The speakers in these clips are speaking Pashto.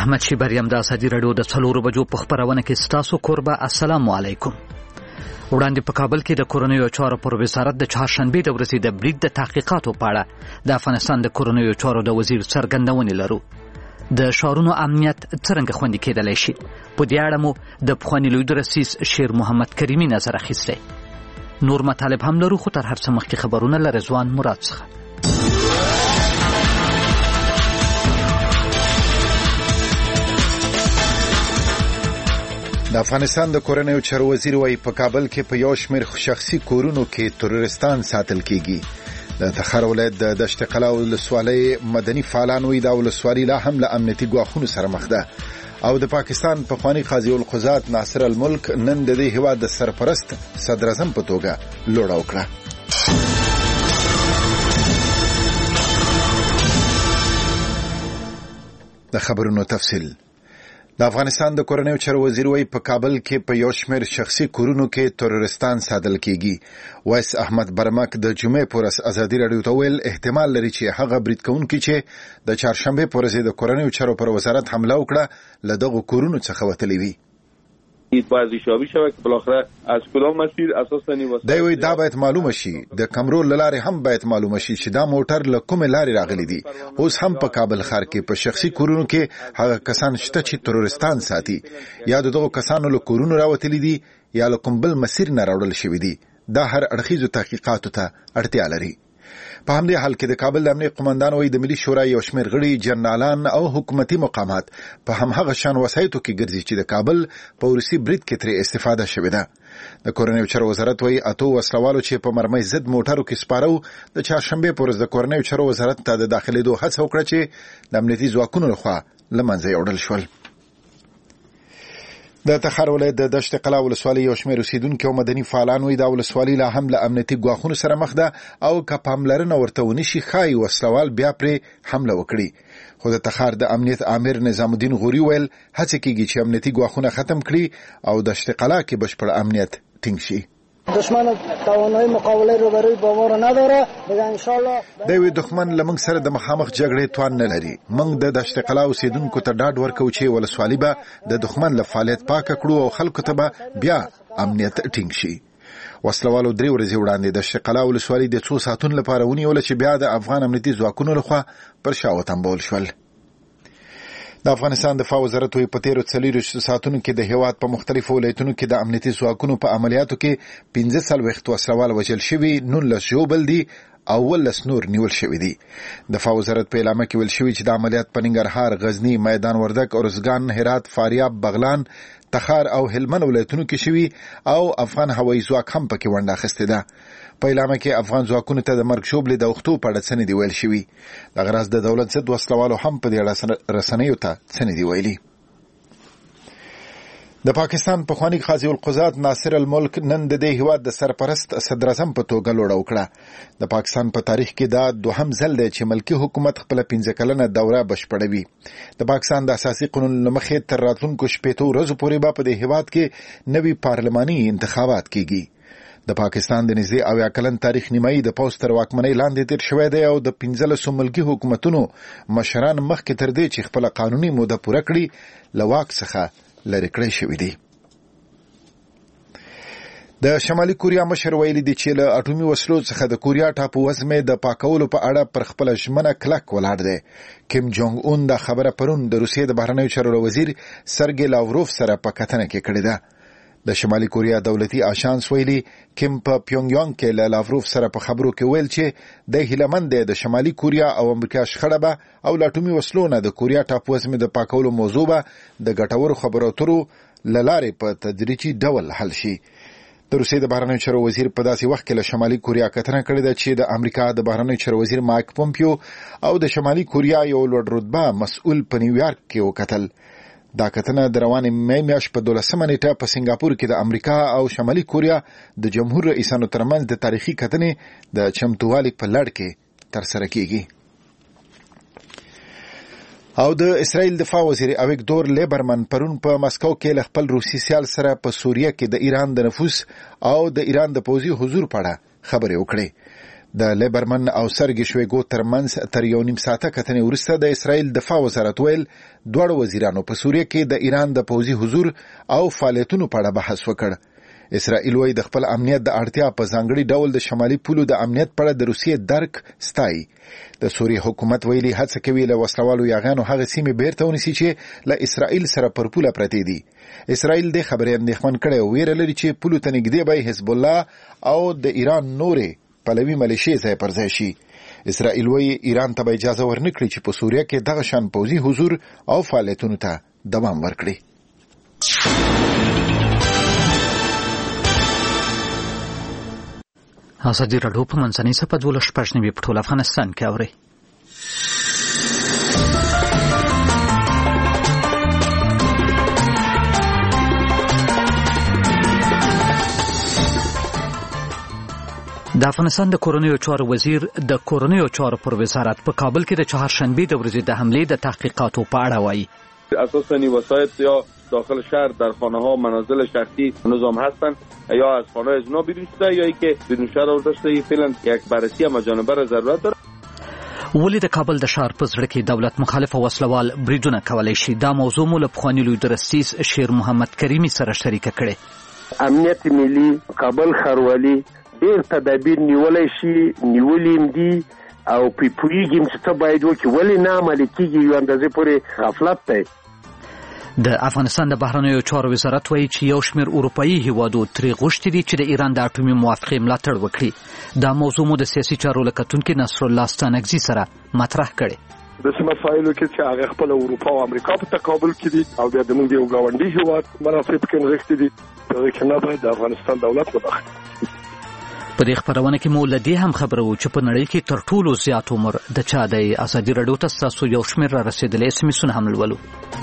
احمد شیبریم د ازادي رادیو د 4 بجو په خبرونه کې ستاسو کوربه. السلام علیکم. وړاندې په کابل کې د کورونیو چارو پر وزارت د چهارشنبه د ورځې د برید د تحقیقاتو په اړه د افغانستان د کورونیو چارو د وزیر څرګندونې لرو. د شهرونو امنیت څرنګه خوندي کېدلی شي؟ په دې اړه مو د پخواني لوی رئیس شیر محمد کریمي نظر اخیستی. نور مطالب هم لرو، خو تر هر څه مخکې خبرونه له رضوان مراد څخه. د افغانستان د کورنیو چارو وزیر وايي په کابل کې په یو شمېر شخصي کورونو کې تروریستان ساتل کیږي. د تخار ولایت د دشت قلعه ولسوالۍ مدني فعالان وایي دا ولسوالۍ لا هم له امنیتي ګواښونو سره مخ ده او د پاکستان پخوانی قاضي القضات ناصر الملک نن د دې هیواد د سرپرست صدر اعظم په توګه لوړه وکړه. د خبرونو تفصیل. د افغانستان د کورنیو چارو وزیر وايي په کابل کې په یو شمېر شخصي کورونو کې تروریستان ساتل کیږي. وایس احمد برمک د جمعې په ورځ ازادي رادیو ته ویل احتمال لري چې هغه برید کوونکي چې د چهارشنبه په ورځ د کورنیو چارو پر وزارت حمله وکړه له دغه کورونو څخه وتلی وي. بازی شوی که بالاخره از کدام مسیر اساسا دوی دا باید معلومه شي، د کمرول لارې هم باید معلومه شي چې دا موټر له کومه لارې راغلي دي. اوس هم په کابل ښار کې په شخصي کورونو کې هغه کسان شته چې تروریستان ساتي، یا دغه کسانو له کورونو راوتلي دي یا له کوم بل مسیر نه راوړل شوی دي. دا هر اړخیزو تحقیقاتو ته اړتیا لري. په همدې حال کې د کابل د امنیت قومندان وایي د ملي شورا یو شمېر غړي جنرالان او حکومتي مقامات په همهغه شان وسایطو کې ګرځي چې د کابل په روسي برید کې ترې استفاده شوې ده. د کورنیو چارو وزارت وایي 8 وسلوالو چې په مرمۍ ضد موټرو کې سپارو د چهارشنبه په ورځ د کورنیو چارو وزارت ته د داخلېدو هڅه وکړه چې د امنیتي ځواکونو لخوا له منځه یوړل شول. د تخار ولایت د دشت قلعه ولسوالۍ یو شمېر اوسیدونکي او مدني فعالان وایي دا ولسوالۍ لا هم له امنیتي ګواښونو سره مخ ده او که پاملرنه ورته ونشي ښایي وسلوال بیا پرې حمله وکړي. خو د تخار د امنیت امیر نظام الدین غوري ویل هڅه کیږي چې امنیتي ګواښونه ختم کړي او دشت قلعه کې بشپړ امنیت ټینګ شي. دشمن توانایی مقابله رو برای با ما نداره. دیگه ان شاء الله دوی دښمن لمنګ سره د مخامخ جګړې توان نه لري. موږ د دشت قلعه اوسیدونکو ته ډاډ ورکوو چې ولسوالۍ به د دښمن له فعالیت پاکه کړو او خلکو ته به بیا امنیت ټینګ شي. وسلوالو 3 ورځې وړاندې د دشت قلعه ولسوالۍ د 2 ساعتونو لپاره ونیول چې بیا د افغان امنیتي ځواکونو لخوا پر شا وتمبول شول. د افغانستان دفاع وزارت وایي په تیرو 40 ساعتونو کې د هیواد په مختلفو ولایتونو کې د امنیتي ځواکونو په عملیاتو کې 15 وسلوال وژل شوي، 19 ژوبل دي او 19 نور نیول شوي دي. دفاع وزارت په اعلامیه کې ویل شوي چې د عملیات په ننګرهار، غزنی، میدان وردګ، ارزګان، هرات، فاریاب، بغلان، تخار او هلمند ولایتونو کې شوي او افغان هوایي ځواک هم پکې ونډه اخیستې ده. په اعلامیه کې افغان ځواکونو ته د مرګ شوبلې د وختو په اړه څه نه دي ویل شوي. دغه راز د دولت ضد وسلوالو هم په دې اړه رسنیو ته څه نه دي ویلي. د پاکستان پخوانی قاضي القضات ناصر الملک نن د دې هیواد د سرپرست صدر اعظم په توګه لوړه وکړه. د پاکستان په تاریخ کې دا دوهم ځل دی چې ملکی حکومت خپل 15 کلنه دوره بشپړوي. د پاکستان د اساسي قانون لمخې تر راتلونکو 15 ورځو پورې به په دې هیواد کې نوي پارلماني انتخابات کیږي. د پاکستان د نږدې 80 کلن تاریخ نیمایي د پوځ تر واکمنۍ لاندې تیر شوی دی او د 15 ملکي حکومتونو مشران مخکې تر دې چې خپل قانوني موده پوره کړي له واک څخه لرې کړی شوی دی. د شمالي کوریا مشر ویلي دی چې له اټومي وسلو څخه د کوریا ټاپو وزمې د پاکولو په اړه پر خپل ژمنه کلک ولاړ دی. کیم جونګ اون دا خبره پرون د روسیې د بهرنیو چارو وزیر سرګی لاوروف سره په کتنه کې کړې ده. د شمالي کوریا دولتي آشانس ویلي کیم په پیونګ یانګ کې له لاوروف سره په خبرو کې ویل چې د هیلمند د شمالي کوریا او امریکا شخړه به او له اټومي وسلو نه د کوریا ټاپو وزمې د پاکولو موضوع به د ګټورو خبرو اترو له لارې په تدریجي ډول حل شي. د روسیې د بهرنیو چارو وزیر په داسې وخت کې له شمالي کوریا کتنه کړې ده چې د امریکا د بهرنیو چارو وزیر مایک پومپیو او د شمالي کوریا یو لوړ رتبه مسؤل په نیویارک کې وکتل. دا کتنه د روانې مې میاشت په 12 نیټه په سنگاپور کې د امریکا او شمالي کوریا د جمهور رئیسانو ترمنځ د تاریخي کتنې د چمتووالي په لړ کې ترسره کیږي. او د اسرائیل دفاع وزیر اویګدور لیبرمن پرون په مسکو کې له خپل روسي سیال سره په سوریه کې د ایران د نفوذ او د ایران د پوځي حضور په اړه خبرې وکړې. د لیبرمن او سرګي شویګو ترمنځ تر یو نیم ساعته کتنې وروسته د اسرائیل دفاع وزارت ویل دواړو وزیرانو په سوریه کې د ایران د پوځي حضور او فعالیتونو په اړه بحث وکړ. اسرائیل وايي د خپل امنیت د اړتیا په ځانګړي ډول د شمالي پولو د امنیت په اړه د روسیې درک ستایي. د سوریه حکومت ویلي هڅه کوي له وسلوالو یاغانو هغه سیمې بیرته ونیسي چې له اسرائیل سره پر پوله پرتې دي. اسرائیل د خبرې اندېښمن کړی او ویره لري چې پولو ته نږدې به حزب الله او د ایران نورې پلوي ملیشې ځای پر ځای شي. اسرائیل وايي ایران ته به اجازه ورنکړي چې په سوریه کې دغه شان پوځي حضور او فعالیتونو ته دوام ورکړي. ازادي راډیو په منځنۍ صفحه 12 په ټول افغانستان کې اوري. د افغانستان د کورنیو چارو وزیر د کورنیو چارو پر وزارت په کابل کې د چهارشنبه د ورځې د حمله د تحقیقاتو په اړه وایي. اساساً وسایط یا داخل شهر در خانه ها منازل شخصی نظام هستند یا از خانه از اونا بیرون شده یا اینکه بیرون شهر آورده شده. فعلا یک بررسی مجانبه را ضرورت داره. ولې د کابل د ښار په زړه کې دولت مخالف وسلوال بریدونه کولی شي؟ دا موضوع مو له پخواني لوی درستیز شیر محمد کریمي سره شریکه کړې. امنیت ملي کابل ښاروالي ډېر تدابیر نیولی شي، نیولي دي او پوهېږم چې څه باید وکړي. ولې نه عملي کېږي یو اندازې پورې غفلت دی. د افغانستان د بهرنیو چارو وزارت وایي چې یو شمېر اروپایي هیوادو ترې غوښتي دي چې د ایران د اټومي موافقې ملاتړ وکړي. دا موضوع مو د سیاسي چارو له کتونکي نصرالله ستانکزي سره مطرح کړې. د سیمه مسایلو کې چې هغه خپل اروپا او امریکا په تقابل کې دي او بیا د موږ یو ګاونډي هیواد منافع پکې نغښتي دي، دغه کې نه باید د افغانستان دولت مداخله. په دې خبرونه کې مو له دې هم خبره وو چې په نړۍ کې تر ټولو زیات عمر د چا دی. ازادي راډیو ته ستاسو یو شمېر را رسېدلی SMS هم لولو.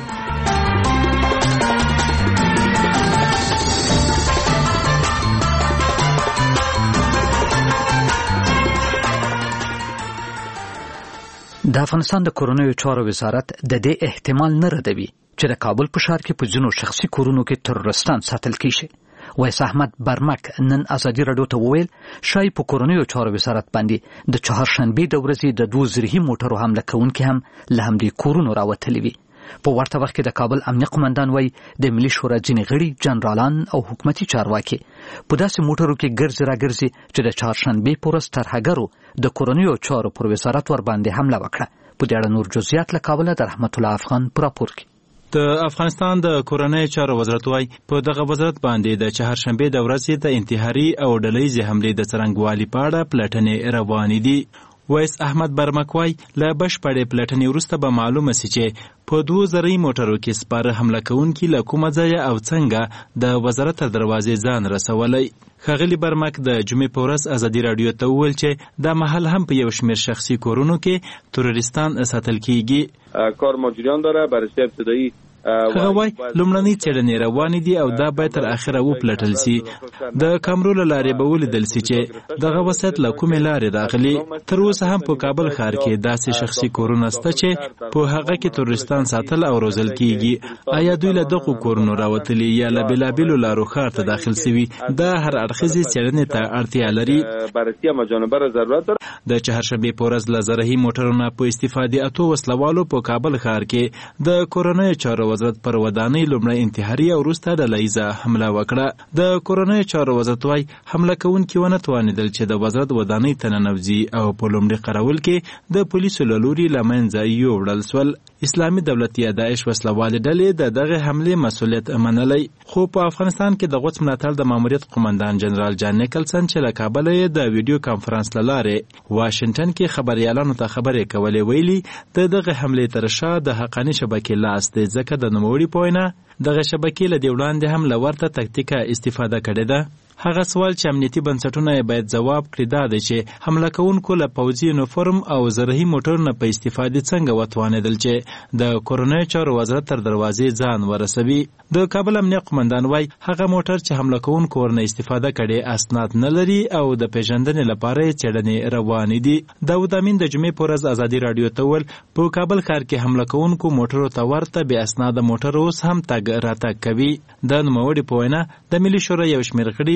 د افغانستان د کورنیو چارو وزارت د دې احتمال نه ردوي چې د کابل په ښار کې په ځینو شخصي کورونو کې ترورستان ساتل کیږي. ویس احمد برمک نن ازادي راډیو ته وویل شای په کورنیو چارو وزارت باندې د چهارشنبه د ورځې د 2 زرهي موټرو حمله کوونکي هم له همدې کورونو راوتلي وي. په ورته وخت کې د کابل امنیه قومندان وایي د ملي شورا ځینې غړي جنرالان او حکومتي چارواکي په داسې موټرو کې ګرځي راګرځي چې د چهارشنبه په ورځ ترهګرو د کورنیو چارو پر وزارت ور باندې حمله وکړه. په دې اړه نور جزئیات له کابل د رحمت الله افغان پر راپور کې. د افغانستان د کورنیو چارو وزارت وايي په دغه وزارت باندې د چهارشنبه د ورځې د انتحاري او ډلهیزې حملې د څرنګوالي په اړه پلټنې روانې دي. ویس احمد برمکوای له بشپړې پلټنې وروسته به معلومه سي چې په 2 زرهي موټرو کې سپاره حمله کوونکي له کومه ځایه او څنګه د وزارت تر دروازې ځان رسولی. ښاغلي برمک د جمعې په ورځ ازادي راډیو ته وویل چې دا مهال هم په یو شمېر شخصي کورونو کې تروریستان ساتل کیږي. کار مجریان داره بررسی ابتدایی هغه وای لومړنۍ څېړنې روانې دي او دا باید تر اخره وپلټل سي. د کامرو له لارې به ولیدل سي چې دغه وسایط له کومې لارې راغلي. تر اوسه هم په کابل ښار کې داسې شخصي کورونه شته چې په هغه کې تروریستان ساتل او روزل کیږي. آیا دوی له دغو کورونو راوتلي یا له بېلابېلو لارو ښار ته داخل سوي؟ دا هر اړخیزې څېړنې ته اړتیا لري. بررسی مجانبه را ضرورت داره. د چهارشنبې په ورځ له زرهي موټرونو په استفادې اتو وسلوالو په کابل ښار کې د کورنیو چارو وزارت پر ودانۍ لومړی انتحاري او وروسته ډلهییزه حمله وکړه. د کورنیو چارو وزارت وايي حمله کوونکي ونه توانېدل چې د وزارت ودانۍ ته ننوځي او په لومړي قرول کې د پولیسو له لوري له منځه یووړل سول. اسلامي دولت یا داعش وسلوالې ډلې د دغه حملې مسؤلیت منلی، خو په افغانستان کې د غوڅ ملاتړ د ماموریت قومندان جنرال جان نیکلسن چې له کابله یې د ویډیو کانفرنس له لارې واشنګټن کې خبریالانو ته خبرې کولې ویلي د دغه حملې تر شا د حقاني شبکې لاس دی، ځکه د نوموړي په وینا دغه شبکې له دې وړاندې هم له ورته تکتیکه استفاده کړې ده. هغه سوال چې امنیتي بنسټونه باید ځواب کړي دا دی چې حمله کوونکو له پوځي یونیفورم او زرهي موټرونو په استفادې څنګه وتوانېدل چې د کورنیو چارو وزارت تر دروازې ځان ورسوي. د کابل امنیه قومندان وایي هغه موټر چې حمله کوونکو ورنه استفاده کړي اسناد نه لري او د پیژندنې لپاره یې څېړنې روانې دي. داود امین د جمعې په ورځ ازادي راډیو ته وویل په کابل ښار کې حمله کوونکو موټرو ته ورته بې اسناده موټر اوس هم تګ راتګ کوي. د نوموړي په وینا د ملي شورا یو شمېر غړي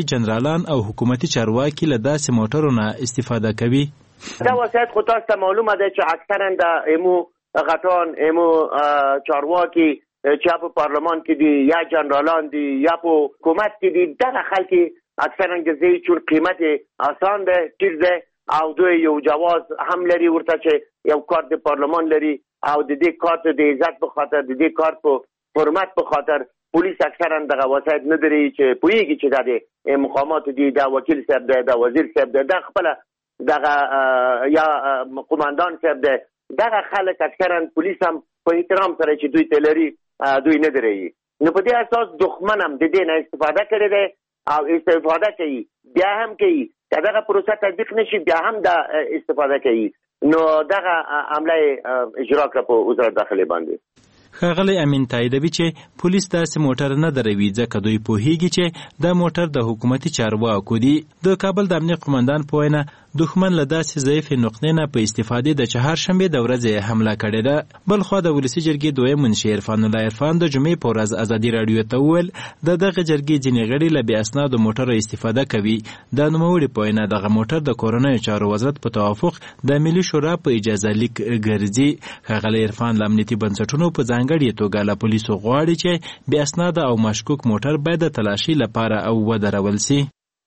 جنرالان او حکومتي چارواکي له داسې موټرو نه استفاده کوي. دا وسایت خو تاسو ته معلومه ده چې اکثرا د ایمو غټان ایمو چارواکي چې په پارلمان کې دي یا جنرالان دي یا په حکومت کې دي، دغه خلک اکثرا ګزي چون قیمت آسان ده ټیټ ده او دوی یو جواز هم لري ورته چې یو کارت د پارلمان لري او د دې کارت د عزت په خاطر د دې کارت په حرمت په خاطر پولیس اکثرا دغه وسایت نه لري چې پوهیږي چې د مقامات دي د وکیل صاحب ده د وزیر صاحب ده د خپل دغه یا قوماندان صاحب ده دغه خلک اکثرا پولیس هم په احترام سره چې دوی تلري دوی نه دري نو په دې اساس دښمن هم د دې نه استفاده کړي ده او استفاده کوي بیا هم کوي دغه پروسه تطبیق نشي بیا هم د استفاده کوي نو دغه عمله اجرا کړ په وزارت داخلي باندې. ښاغلی امین تاییدوي چې پولیس داسې موټر نه دروي ځکه دوی پوهیږي چې دا موټر د حکومتي چارواکو دي. د کابل د امنیت قومندان په وینا دښمن له داسې ضعیفې نقطې نه په استفادې د چهارشنبې د ورځې حمله کړې ده. بل خوا د ولسي جرګې دویم منشي عرفان الله عرفان د جمعې په ورځ ازادي راډیو ته وویل د دغه جرګې ځینې غړي له بې اسنادو موټرو استفاده کوي. د نوموړي په وینا دغه موټر د کورنیو چارو وزارت په توافق د ملي شورا په اجازه لیک ګرځي. ښاغلی عرفان له امنیتي بنسټونو په ځانګړې توګه له پولیسو غواړي چې بې اسناده او مشکوک موټر باید د تلاشي لپاره او ودرول سي.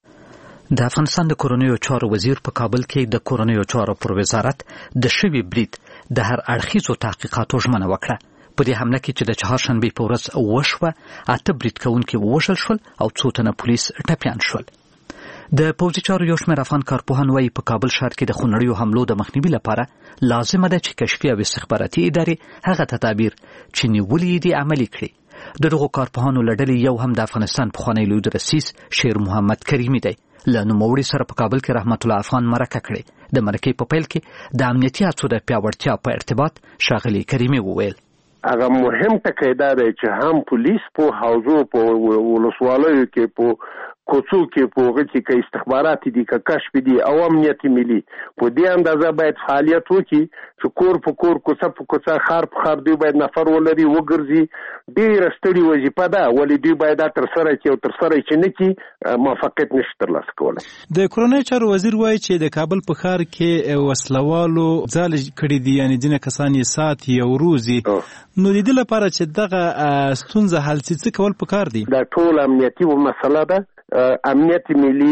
د افغانستان د کورنیو چارو وزیر په کابل کې د کورنیو چارو پر وزارت د شوي برید د هر اړخیزو تحقیقاتو ژمنه وکړه. په دې حمله کې چې د چهارشنبې په ورځ وشوه 8 برید کوونکي ووژل شول او 2 تنه پولیس ټپیان شول. د پوځي چارو یو شمېر افغان کارپوهان وایي په کابل ښار کې د خونړیو حملو د مخنیوي لپاره لازمه ده چې کشفي او استخباراتي ادارې هغه تدابیر چې نیولي دي عملي کړي. د دغو کارپوهانو له ډلې یو هم د افغانستان پخوانی لوی رئیس شیر محمد کریمي دی. له نوموړي سره په کابل کې رحمت الله افغان مرکه کړې. د مرکې په پیل کې د امنیتي هڅو د پیاوړتیا په ارتباط ښاغلي کریمي وویل هغه مهم ټکی دا دی چې هم پولیس په حوزو په ولسوالیو کې په کوڅو کې په هغه کې که استخبارات دي که کشف دي او امنیت ملي په دې اندازه باید فعالیت وکړي چې کور په کور کوڅه په کوڅه خار په خار دوی باید نفر ولري وګرځي. ډېره ستړې وظیفه ده ولې دوی باید دا ترسره کړي او ترسره یې چې نه کړي موفقیت نشي ترلاسه کولی. د کورنیو چارو وزیر وایي چې د کابل په ښار کې وسلوالو ځالې کړي دي یعنې ځینې کسان یې ساتي او روزي. نو د دې لپاره چې دغه ستونزه حل سي څه کول پکار دي؟ دا ټول امنیتي مسله ده. امنیت ملي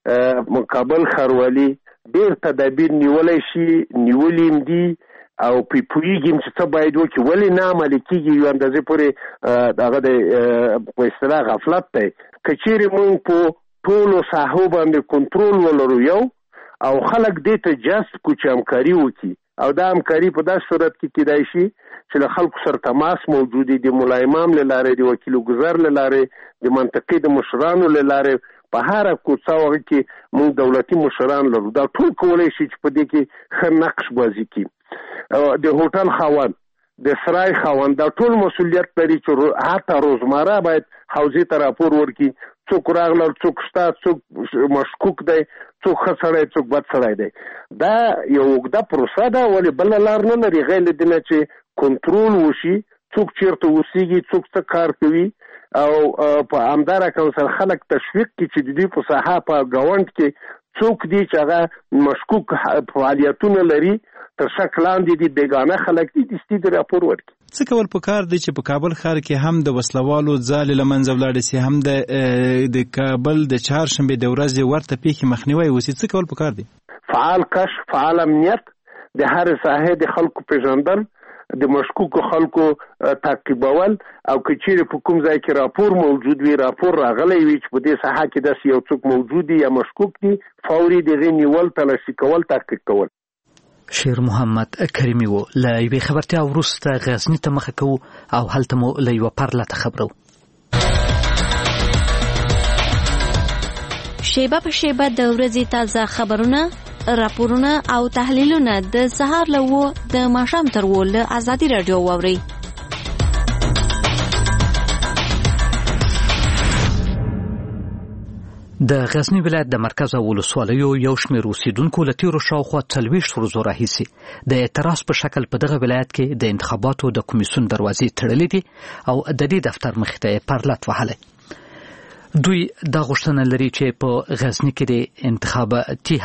کابل ښاروالي ډېر تدابیر نیولی شي نیولي هم دي او پوهېږي چې څه باید وکړي ولې نه عملي کېږي یو اندازې پورې هغه د په اصطلاح غفلت دی. که چیرې موږ په ټولو ساحو باندې کنټرول ولرو یو او خلک دې ته جذب کړو چې همکاري وکړي او دا همکاري په داسې صورت کې کېدای شي چې له خلکو سره تماس موجود دی د ملا امام له لارې د وکیل ګزار له لارې د منطقې د مشرانو له لارې په هر کوڅه هغه کې موږ دولتي مشران لرو. دا ټول کولی شي چې په دې کې ښه نقش بازي کړي. د هوټل خاوند د سرای خاوند دا ټول مسؤلیت لري چې حتی روزمره باید حوزې ته راپور ورکړي څوک راغلل څوک شته څوک مشکوک دی څوک ښه سړی څوک بد سړی دی. دا یو اوږده پروسه ده ولې بله لار نه لري غیر له دې نه چې کنټرول وشي څوک چیرته اوسېږي څوک څه کار کوي او په همداره کول سره خلک تشویق کړي چې د دوی په ساحه په ګاونډ کې څوک دي چې هغه مشکوک فعالیتونه لري تر شک لاندې دي بیګانه خلک دي دستي راپور ورکړي. څه کول پکار دی چې په کابل ښار کې هم د وسلوالو ځالې له منځه ولاړې سي هم د کابل د چهارشنبې د ورځې ورته پیښې مخنیوی وسي؟ څه کول پکار دی؟ فعال کشف فعال امنیت د هر ساحې د خلکو پیژندل د مشکوکو خلکو تعقیبول او که چیرې په کوم ځای کې راپور موجود وي راپور راغلی وي چې په دې ساحه کې داسې یو څوک موجود دي یا مشکوک دي فوري د هغې نیول تلاشي کول تحقیق کول. شیر محمد کریمي و. له یوې خبرتیا وروسته غزني ته مخه کوو او هلته مو له یوه پرلته خبرو. شیبه په شیبه د ورځې تازه خبرونه راپورونه او تحلیلونه د سهار له 9 د ماښام تر 10 له ازادي راډیو واورئ. د غزنی ولایت د مرکز او ولسوالیو یو شمېر اوسیدونکو له تیرو شاوخوا 40 ورځو راهیسې د اعتراض په شکل په دغه ولایت کې د انتخاباتو د کمیسیون دروازې تړلې دي او د دې دفتر مخې ته یې پرلت وهلی. دوی دا غوښتنه لري چې په غزنی کې د انتخاباتي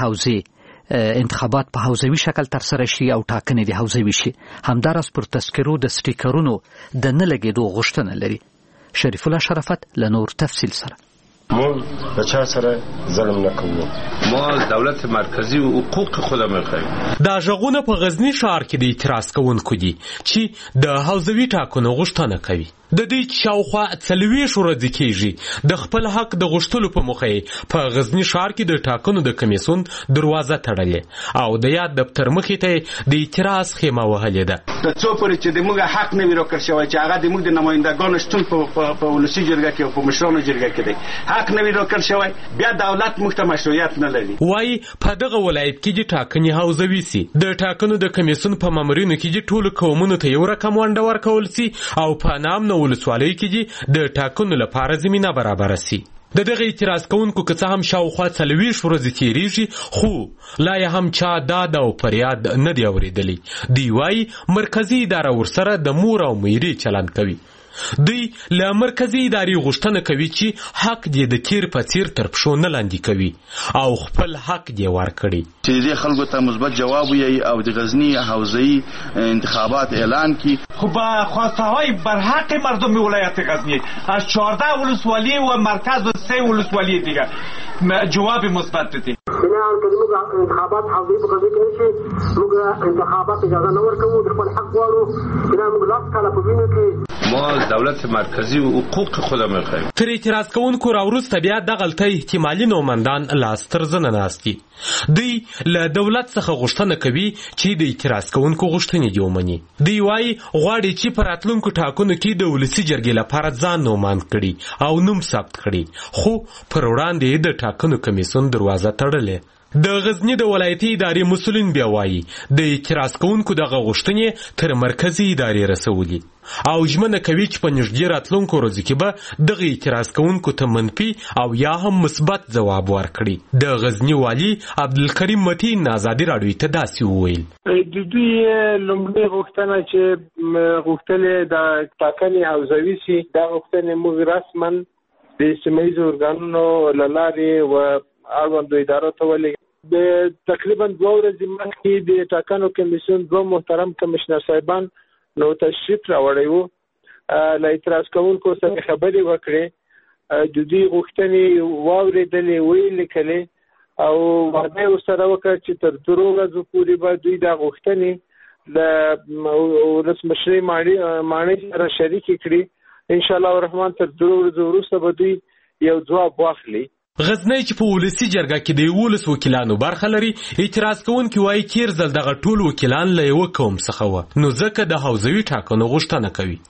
انتخابات په حوزوي شکل ترسره شي او ټاکنې د حوزوي شي. همداراز پر تذکرو د سټیکرونو د نه لګېدو غوښتنه لري. شریف الله شرافت له نور تفصیل سره. موږ د چا سره ظلم نه کوو. ما از دولت مرکزی و حقوق خودم میخوایم. دا ژغونه په غزنی ښار کې د اعتراض کوونکو دي چې د حوزوي ټاکنو غوښتنه کوي. د دې شاوخوا 40 ورځې کېږي د خپل حق د غوښتلو په موخه په غزنی ښار کې د ټاکنو د کمیسیون دروازه تړلې او د یاد دفتر مخې ته د اعتراض خیمه وهلې ده. د څو پورې چې د موږ حق نه وي راکړل شوی چې هغه د موږ د نمایندګانو شتون په ولسي جرګه کې او په مشرانو جرګه کې دی حق نه وي راکړل شوی، بیا دولت موږ ته مشروعیت نه لري. وایي په دغه ولایت کې د ټاکنې حوزوي سي، د ټاکنو د کمیسیون په مامورینو کې ټولو قومونو ته یو رقم ونډه ورکول سي او په نام ولسوالۍ کې د ټاکنو لپاره زمينه برابر سي. د دغه اعتراض کوونکو که څه هم شاوخوا 40 ورځې تیریږي خو لا یې هم چا داد او فریاد نه دی اورېدلی. دی وایي مرکزي اداره ورسره د مور او میرې چلند کوي. دوی له مرکزي ادارې غوښتنه کوي چې حق دې د تیر په څیر تر پښو نه لاندې کوي او خپل حق دې ورکړي. چې دې خلکو ته مثبت جواب وي او د غزنی حوزوي انتخابات اعلان کی. خب خواستهای برحق مردم ولایت غزنی از 14 ولسوالی و مرکز و 3 ولسوالی دیگه جواب مثبت دادی. نه انتخابات حوزوي په غزنی کې نشي، موږ انتخابات اجازه نه ورکوو، د خپل حق غواړو چې موږ لاس کاله په وینو کې. ما از دولت مرکزی و حقوق خودم میخوایم. تر اعتراض کوونکو راوروسته بیا د غلطۍ احتمالي نومندان لاس تر زنه ناستي. دوی له دولت څخه غوښتنه کوي چې د اعتراض کوونکو غوښتنې دې ومني. دوی وایي غواړي چې په راتلونکو ټاکنو کې د ولسي جرګې لپاره ځان نوماند کړي او نوم ثبت کړي، خو پر وړاندې د ټاکنو کمیسیون دروازه تړلې. د غزنی د ولایتي ادارې مسؤلین بیا وایي د اعتراض کوونکو دغه غوښتنې تر مرکزي ادارې رسولي او ژمنه کوي چې په نږدې راتلونکو ورځو کې به دغه اعتراض کوونکو ته منفي او یا هم مثبت ځواب ورکړي. د غزنی والي عبدالکریم متین ازادي راډیو ته داسې وویل. د دوی لومړی غوښتنه چې غوښتلې د ټاکنې حوزوي سي، دا غوښتنې موږ رسما د سیمه ییزو ارګانونو له لارې و اړوندو ادارو ته ولېږو. د تقریبا 2 ورځې مخکې د ټاکنو کمیسیون 2 محترم کمشنر صاحبان نو تشریف راوړی وو، له اعتراض کوونکو سره خبرې وکړې، د دوی غوښتنې واورېدلې، ویې لیکلې او وعده یې ورسره وکړه چې تر 3 ورځو پورې به دوی دا غوښتنې د ولسمشرۍ ماڼۍ سره شریکې کړي. انشاءالله الرحمن تر 3 ورځو وروسته به دوی یو ځواب واخلي. غزنی چې په ولسي جرګه کې د 11 وکیلانو برخه لري، اعتراض کوونکي وایي تیر ځل دغه ټول وکیلان له یو قوم څخه وو، نو ځکه د حوزوي ټاکنو غوښتنه کوي.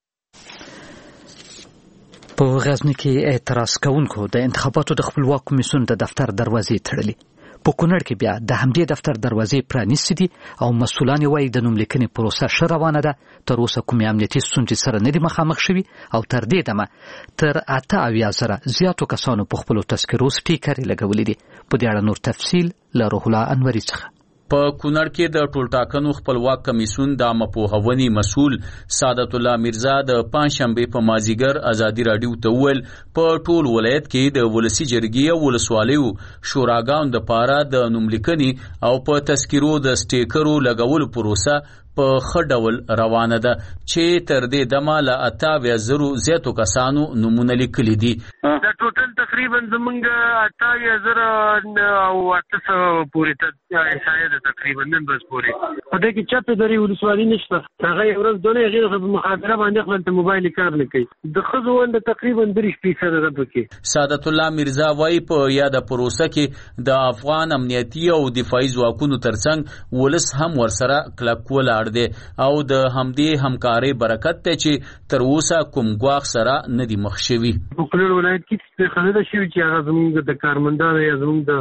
په غزنی کې اعتراض کوونکو د انتخاباتو د خپلواک کمیسیون د دفتر دروازې تړلې. په کونړ کې بیا د همدې دفتر دروازې پرانیستې دي او مسؤلان وایي د نوملیکنې پروسه ښه روانه ده. تر اوسه کومې امنیتي ستونزې سره نه دي مخامخ شوي او تر دې دمه تر 78,000 زیاتو کسانو په خپلو تذکرو سټیکرې لګولې دي. په دې اړه نور تفصیل له روح الله انوري څخه. په کونړ کې د ټولټاکنو خپلواک کمیسیون د عامه پوهونې مسؤل سعادت الله میرزا د پنځشنبه په مازیګر ازادي راډیو ته وویل په ټول ولایت کې د ولسي جرګې او ولسوالیو شوراګانو لپاره د نوملیکنې او په تذکرو د سټیکرو لګولو پروسه په ښه ډول روانه ده چې تر دې دمه له 78,000 زیاتو کسانو نومونه لیکلي دي. د ټوټل تقریبا زمونږ 78,000 او 800 پورې ته شاید تقریبا نن بس پورې. په دې کې چاپې درې ولسوالي نشته، هغه یو ورځ دونه غیر په مخابره باندې خپل ته موبایل کار نه کوي. د ښځو ونډه تقریبا 3% ده پکې. سعادت الله میرزا وایي په یاده پروسه کې د افغان امنیتي او دفاعي ځواکونو ترڅنګ ولس هم ورسره کلک ولاړ دی او د همدې همکارۍ برکت ته چې تر اوسه کوم ګواښ سره نه دی مخ شوي. په کونړ ولایت کې څه خبره شوې چې هغه زموږ د کارمندانو یا زموږ د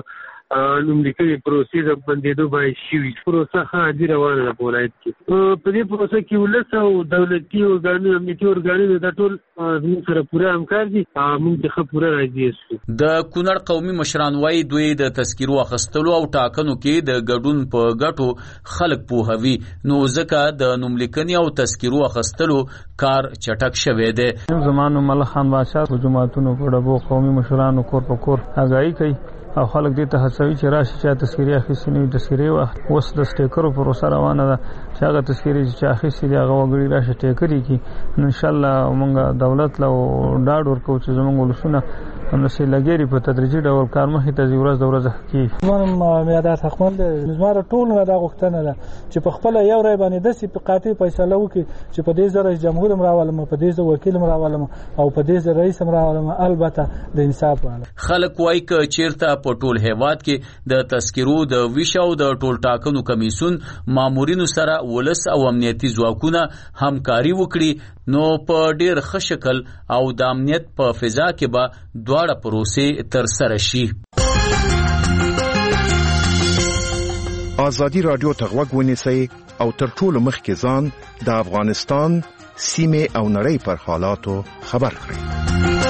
نوملیکنې پروسې د بندېدو باید شوي. پروسه ښه عادي روانه ده په ولایت کې. په دې پروسه کې ولس او دولتي ارګانونه امنیتي ارګانونه دا ټول زموږ سره پوره همکار دي. موږ ته ښه پوره راضي یو. د کونړ قومي مشران وایي دوی د تذکیرو اخیستلو او ټاکنو کې د ګډون په ګټو خلک پوهوي، نو ځکه د نوملیکنې او تذکیرو اخیستلو کار چټک شوی دی. زمانو ملک خان بادشاه په جماعتونو په ډبو قومي مشرانو کور په کور آګاهي کوي او خلک دې ته هڅوي چې راشي چې تذکیرې اخیستې نه وي تذکیرې واخلي. اوس د سټیکرو پروسه روانه ده چې هغه تذکیرې چې اخیستې دي هغه وګړي راشي ټیکرې کړي. انشاءالله موږ دولت له ډاډ ورکوو چې زموږ ولسونه همداسې لګېري په تدریجي ډول کار مخې ته ځي ورځ د ورځه کېږي. زما میادات حقمل دی. زما ټول نه دا غوښتنه ده چې په خپله یو رای باندې داسې په قاطع فیصله وکړي چې په دې زه رئیس جمهور هم راولم، په دې زه وکیل هم راولم او په دې زه رئیس هم راولم، البته د انصاف باندې. خلک وایي که چیرته په ټول هیواد کې د تذکیرو د ویش او د ټول ټاکنو کمیسیون مامورینو سره ولس او امنیتي ځواکونه همکاري وکړي نو په ډیر ښه شکل او د امنیت په فضا کې به دواړه پروسې تر سره شي. ازادي رادیو ته غوږ ونیسئ او تر ټولو مخکې ځان د افغانستان سیمې او نړۍ پر حالاتو خبر کړئ.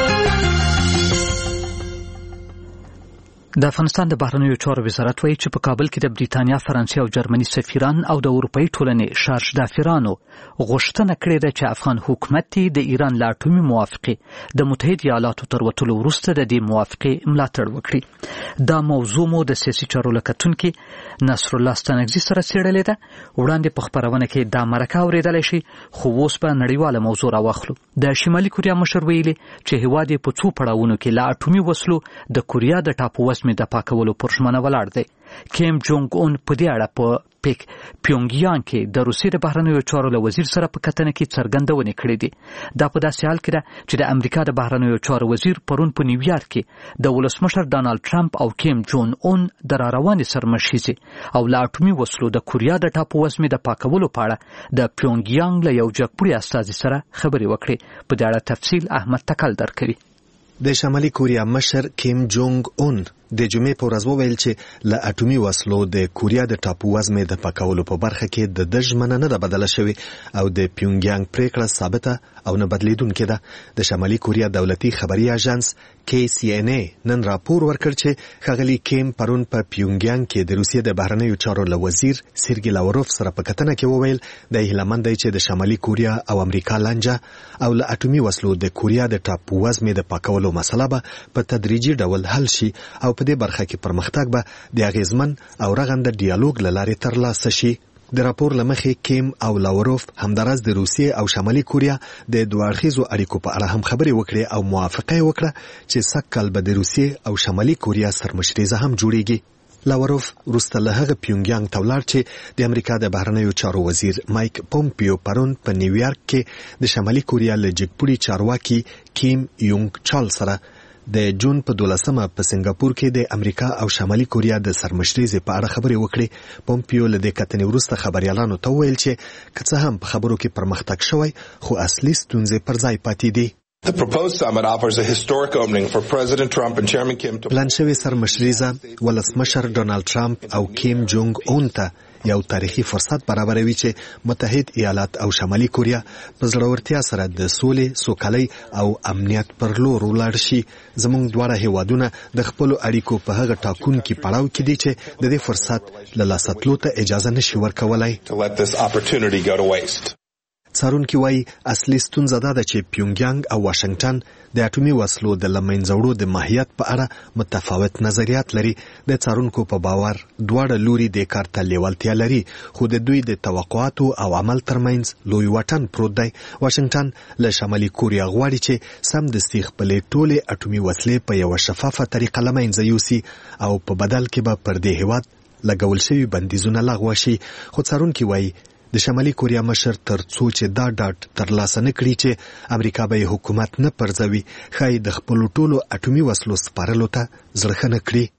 د افغانستان د بهرنیو چارو وزارت وایي چې په کابل کې د بریتانیا، فرانسې او جرمني سفیران او د اروپאי ټولنې شارژدافرانو غوښتنه کړې ده چې افغان حکومت د ایران له اټومي موافقې د متحده ایالاتو تر وتلو وروسته د دې موافقې ملاتړ وکړي. دا موضوع مو د سیاسي چارو له کتونکي نصر الله ستانکزي سره څېړلې ده. وړاندې په خپرونه کې دا مرکه اورېدلی شي، خو اوس به نړیواله موضوع راواخلو. د شمالي کوریا مشر ویلي چې هېواد یې په څو پړاوونو کې له اټومي وسلو د کوریا د ټاپو وزمې د پاکولو پر ژمنه ولاړ دی. کیم جونګ اون په دې اړه په پیونګیانګ کې د روسیې د بهرنیو چارو له وزیر سره په کتنه کې څرګندونې کړې دي. دا په داسې حال کې ده چې د امریکا د بهرنیو چارو وزیر پرون په نیویارک کې د ولسمشر ډانالډ ټرمپ او کیم جون اون د راروانې سرمشیزې او له اټومي وسلو د کوریا د ټاپو وزمې د پاکولو په اړه د پیونګیانګ له یو جګپوړي استازي سره خبرې وکړې. په دې اړه تفصیل احمد تکل درکوي. د شمالي کوریا مشر کیم جونګ اون د جمعې په ورځ وویل چې له اټومي وسلو د کوریا د ټاپو وزمې د پاکولو په برخه کې د ژمنه نه ده بدله شوې او د پیونګیانګ پریکړه ثابته او نه بدلیدونکې ده. د شمالي کوریا دولتي خبري اژانس KCNA نن راپور ورکړ چې ښاغلي کیم پرون په پیونګیانګ کې د روسیې د بهرنیو چارو له وزیر سرګي لاوروف سره په کتنه کې وویل د هیلمند دی چې د شمالي کوریا او امریکا لانجه او له اټومي وسلو د کوریا د ټاپو وزمې د پاکولو مسله به په تدریجي ډول حل شي او په دې برخه کې پرمختګ به د اغیزمن او رغنده ډیالوګ له لارې ترلاسه شي. د راپور له مخې کیم او لاوروف همداراز د روسیې او شمالي کوریا د دوه اړخیزو اړیکو په اړه هم خبرې وکړې او موافقه وکړه چې سږکال به د روسیې او شمالي کوریا سرمشریزه هم جوړیږي. لاوروف وروسته له هغه پیونګیانګ ته ولاړ چې د امریکا د بهرنیو چارو وزیر مایک پومپیو پرون په نیویارک کې د شمالي کوریا له جګپوړي چارواکي کیم یونګ چال سره د جون په 12مه په سنگاپور کې د امریکا او شمالي کوریا د سرمشریزې په اړه خبرې وکړې. پومپیو له دې کتنې وروسته خبريالانو ته وویل چې که څه هم په خبرو کې پرمختګ شوی خو اصلي ستونزې پر ځای پاتې دي. The proposed summit offers a historic opening for President Trump and Chairman Kim to پلان شوی سرمشریزه ولسمشر ډونالد ټرمپ او کیم جونګ اون ته یو تاریخي فرصت برابروي چې متحد ایالات او شمالي کوریا په زړورتیا سره د سولې، سوکالۍ او امنیت پر لور ولاړ شي. زموږ دواړه هیوادونه د خپل اړیکو په هغه ټاکونکي پړاو کې دي چې د دې فرصت له لاسه تلو ته اجازه نشي ورکولای. څارونکي وایي اصلي ستونزه دا ده چې پیونګیانګ او واشنگټن د اټومي وسلو د لمنځه وړو د ماهیت په اړه متفاوت نظریات لري. د څارونکو په باور دواړه لوري د کار ته لیوالتیا لري خو د دوی د توقعاتو او عمل ترمنځ لوی واټن پروت دی. واشنگټن له شمالي کوریا غواړي چې سمدستي خپلې ټولې اټومي وسلې په یوه شفافه طریقه له منځه یوسي او په بدل کې به پر دې هیواد لګول شوي بندیزونه لغوه شي. خو څارونکي وایي د شمالي کوریا مشر تر څو چې دا ډاډ ترلاسه نه کړي چې امریکا به حکومت نه پرځوي ښایي د خپلو ټولو اټومي وسلو سپارلو ته زړه نه کړي.